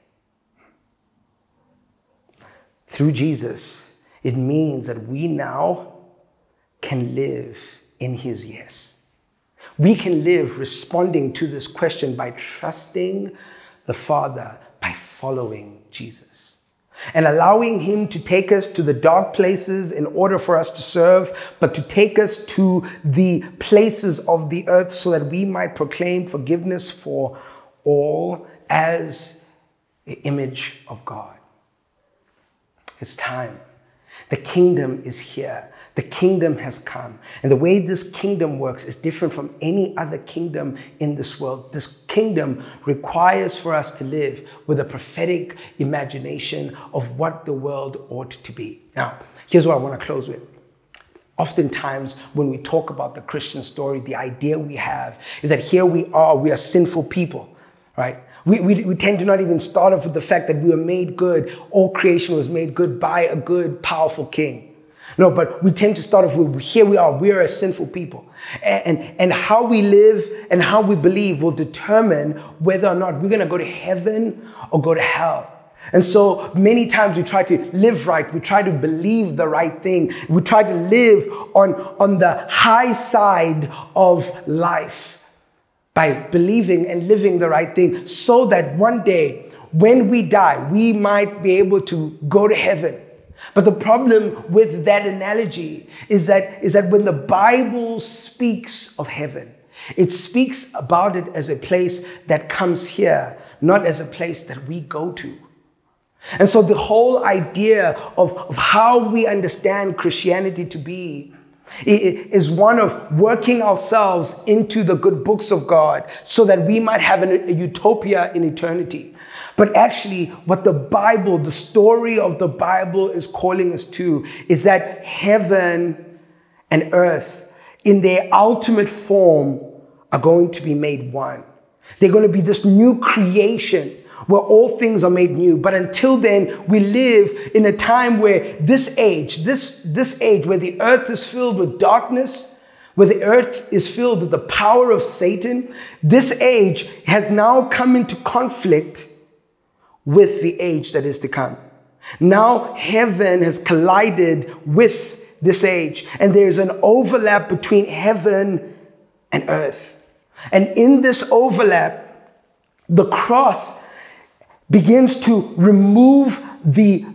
Through Jesus, it means that we now can live in His yes. We can live responding to this question by trusting the Father, by following Jesus, and allowing Him to take us to the dark places in order for us to serve, but to take us to the places of the earth so that we might proclaim forgiveness for all as the image of God. It's time. The kingdom is here. The kingdom has come. And the way this kingdom works is different from any other kingdom in this world. This kingdom requires for us to live with a prophetic imagination of what the world ought to be. Now, here's what I want to close with. Oftentimes, when we talk about the Christian story, the idea we have is that here we are sinful people, right? We tend to not even start off with the fact that we were made good. All creation was made good by a good, powerful king. No, but we tend to start off with, here we are a sinful people. And how we live and how we believe will determine whether or not we're going to go to heaven or go to hell. And so many times we try to live right. We try to believe the right thing. We try to live on the high side of life by believing and living the right thing so that one day when we die, we might be able to go to heaven. But the problem with that analogy is that when the Bible speaks of heaven, it speaks about it as a place that comes here, not as a place that we go to. And so the whole idea of how we understand Christianity to be is one of working ourselves into the good books of God so that we might have a utopia in eternity. But actually, what the Bible, the story of the Bible is calling us to is that heaven and earth in their ultimate form are going to be made one. They're going to be this new creation where all things are made new. But until then, we live in a time where this age where the earth is filled with darkness, where the earth is filled with the power of Satan, this age has now come into conflict with the age that is to come. Now heaven has collided with this age, and there's an overlap between heaven and earth. And in this overlap, the cross begins to remove the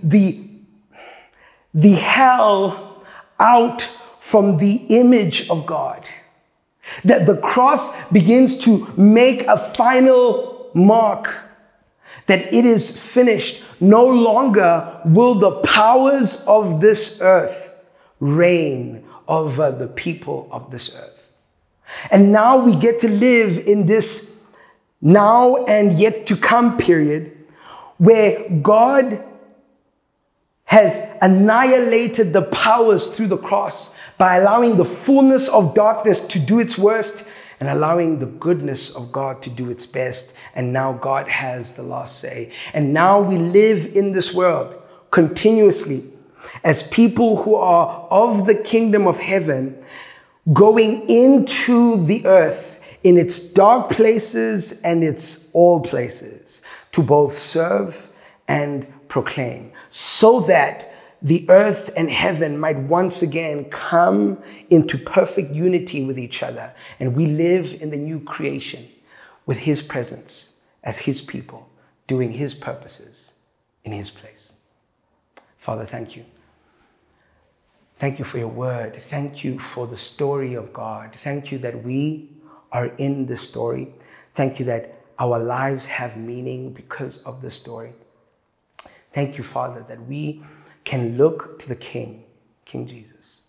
hell out from the image of God. That the cross begins to make a final mark that it is finished. No longer will the powers of this earth reign over the people of this earth. And now we get to live in this now and yet to come period where God has annihilated the powers through the cross by allowing the fullness of darkness to do its worst and allowing the goodness of God to do its best. And now God has the last say. And now we live in this world continuously as people who are of the kingdom of heaven, going into the earth in its dark places and its all places to both serve and proclaim, so that the earth and heaven might once again come into perfect unity with each other. And we live in the new creation with His presence as His people, doing His purposes in his place. Father, thank you. Thank you for your word. Thank you for the story of God. Thank you that we are in the story. Thank you that our lives have meaning because of the story. Thank you, Father, that we can look to the King, King Jesus,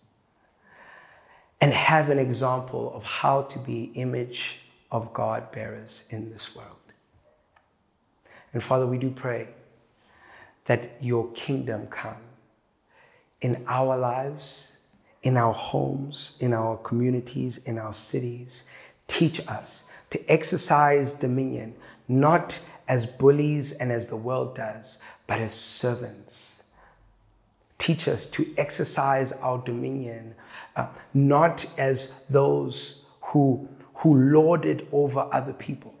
and have an example of how to be image of God bearers in this world. And Father, we do pray that your kingdom come in our lives, in our homes, in our communities, in our cities. Teach us to exercise dominion, not as bullies and as the world does, but as servants. Teach us to exercise our dominion, not as those who lord it over other people,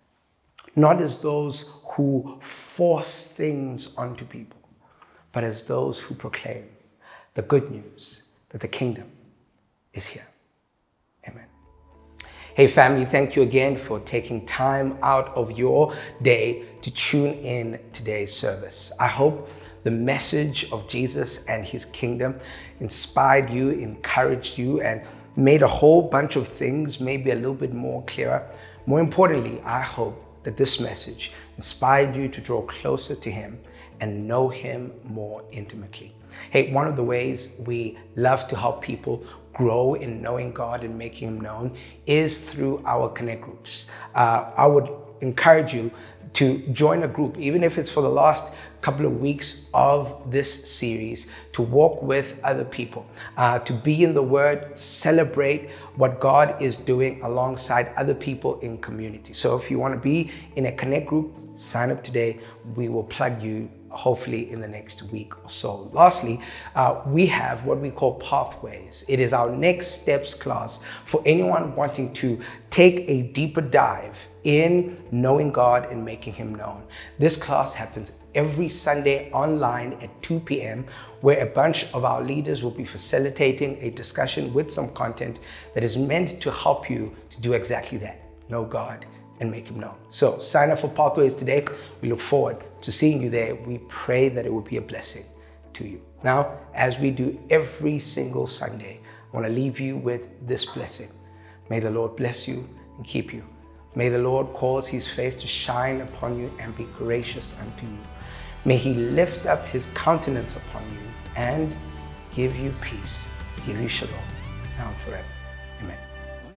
not as those who force things onto people, but as those who proclaim the good news that the kingdom is here. Amen. Hey family, thank you again for taking time out of your day to tune in today's service. I hope the message of Jesus and his kingdom inspired you, encouraged you, and made a whole bunch of things maybe a little bit more clearer. More importantly, I hope that this message inspired you to draw closer to him and know him more intimately. Hey, one of the ways we love to help people grow in knowing God and making him known is through our Connect groups. I would encourage you to join a group, even if it's for the last couple of weeks of this series, to walk with other people, to be in the Word, celebrate what God is doing alongside other people in community. So if you want to be in a Connect group, sign up today. We will plug you hopefully in the next week or so. Lastly, we have what we call Pathways. It is our next steps class for anyone wanting to take a deeper dive in knowing God and making him known. This class happens every Sunday online at 2 p.m. where a bunch of our leaders will be facilitating a discussion with some content that is meant to help you to do exactly that, know God and make him known. So sign up for Pathways today. We look forward to seeing you there. We pray that it will be a blessing to you. Now, as we do every single Sunday, I want to leave you with this blessing. May the Lord bless you and keep you. May the Lord cause his face to shine upon you and be gracious unto you. May he lift up his countenance upon you and give you peace, give you shalom, now and forever. Amen.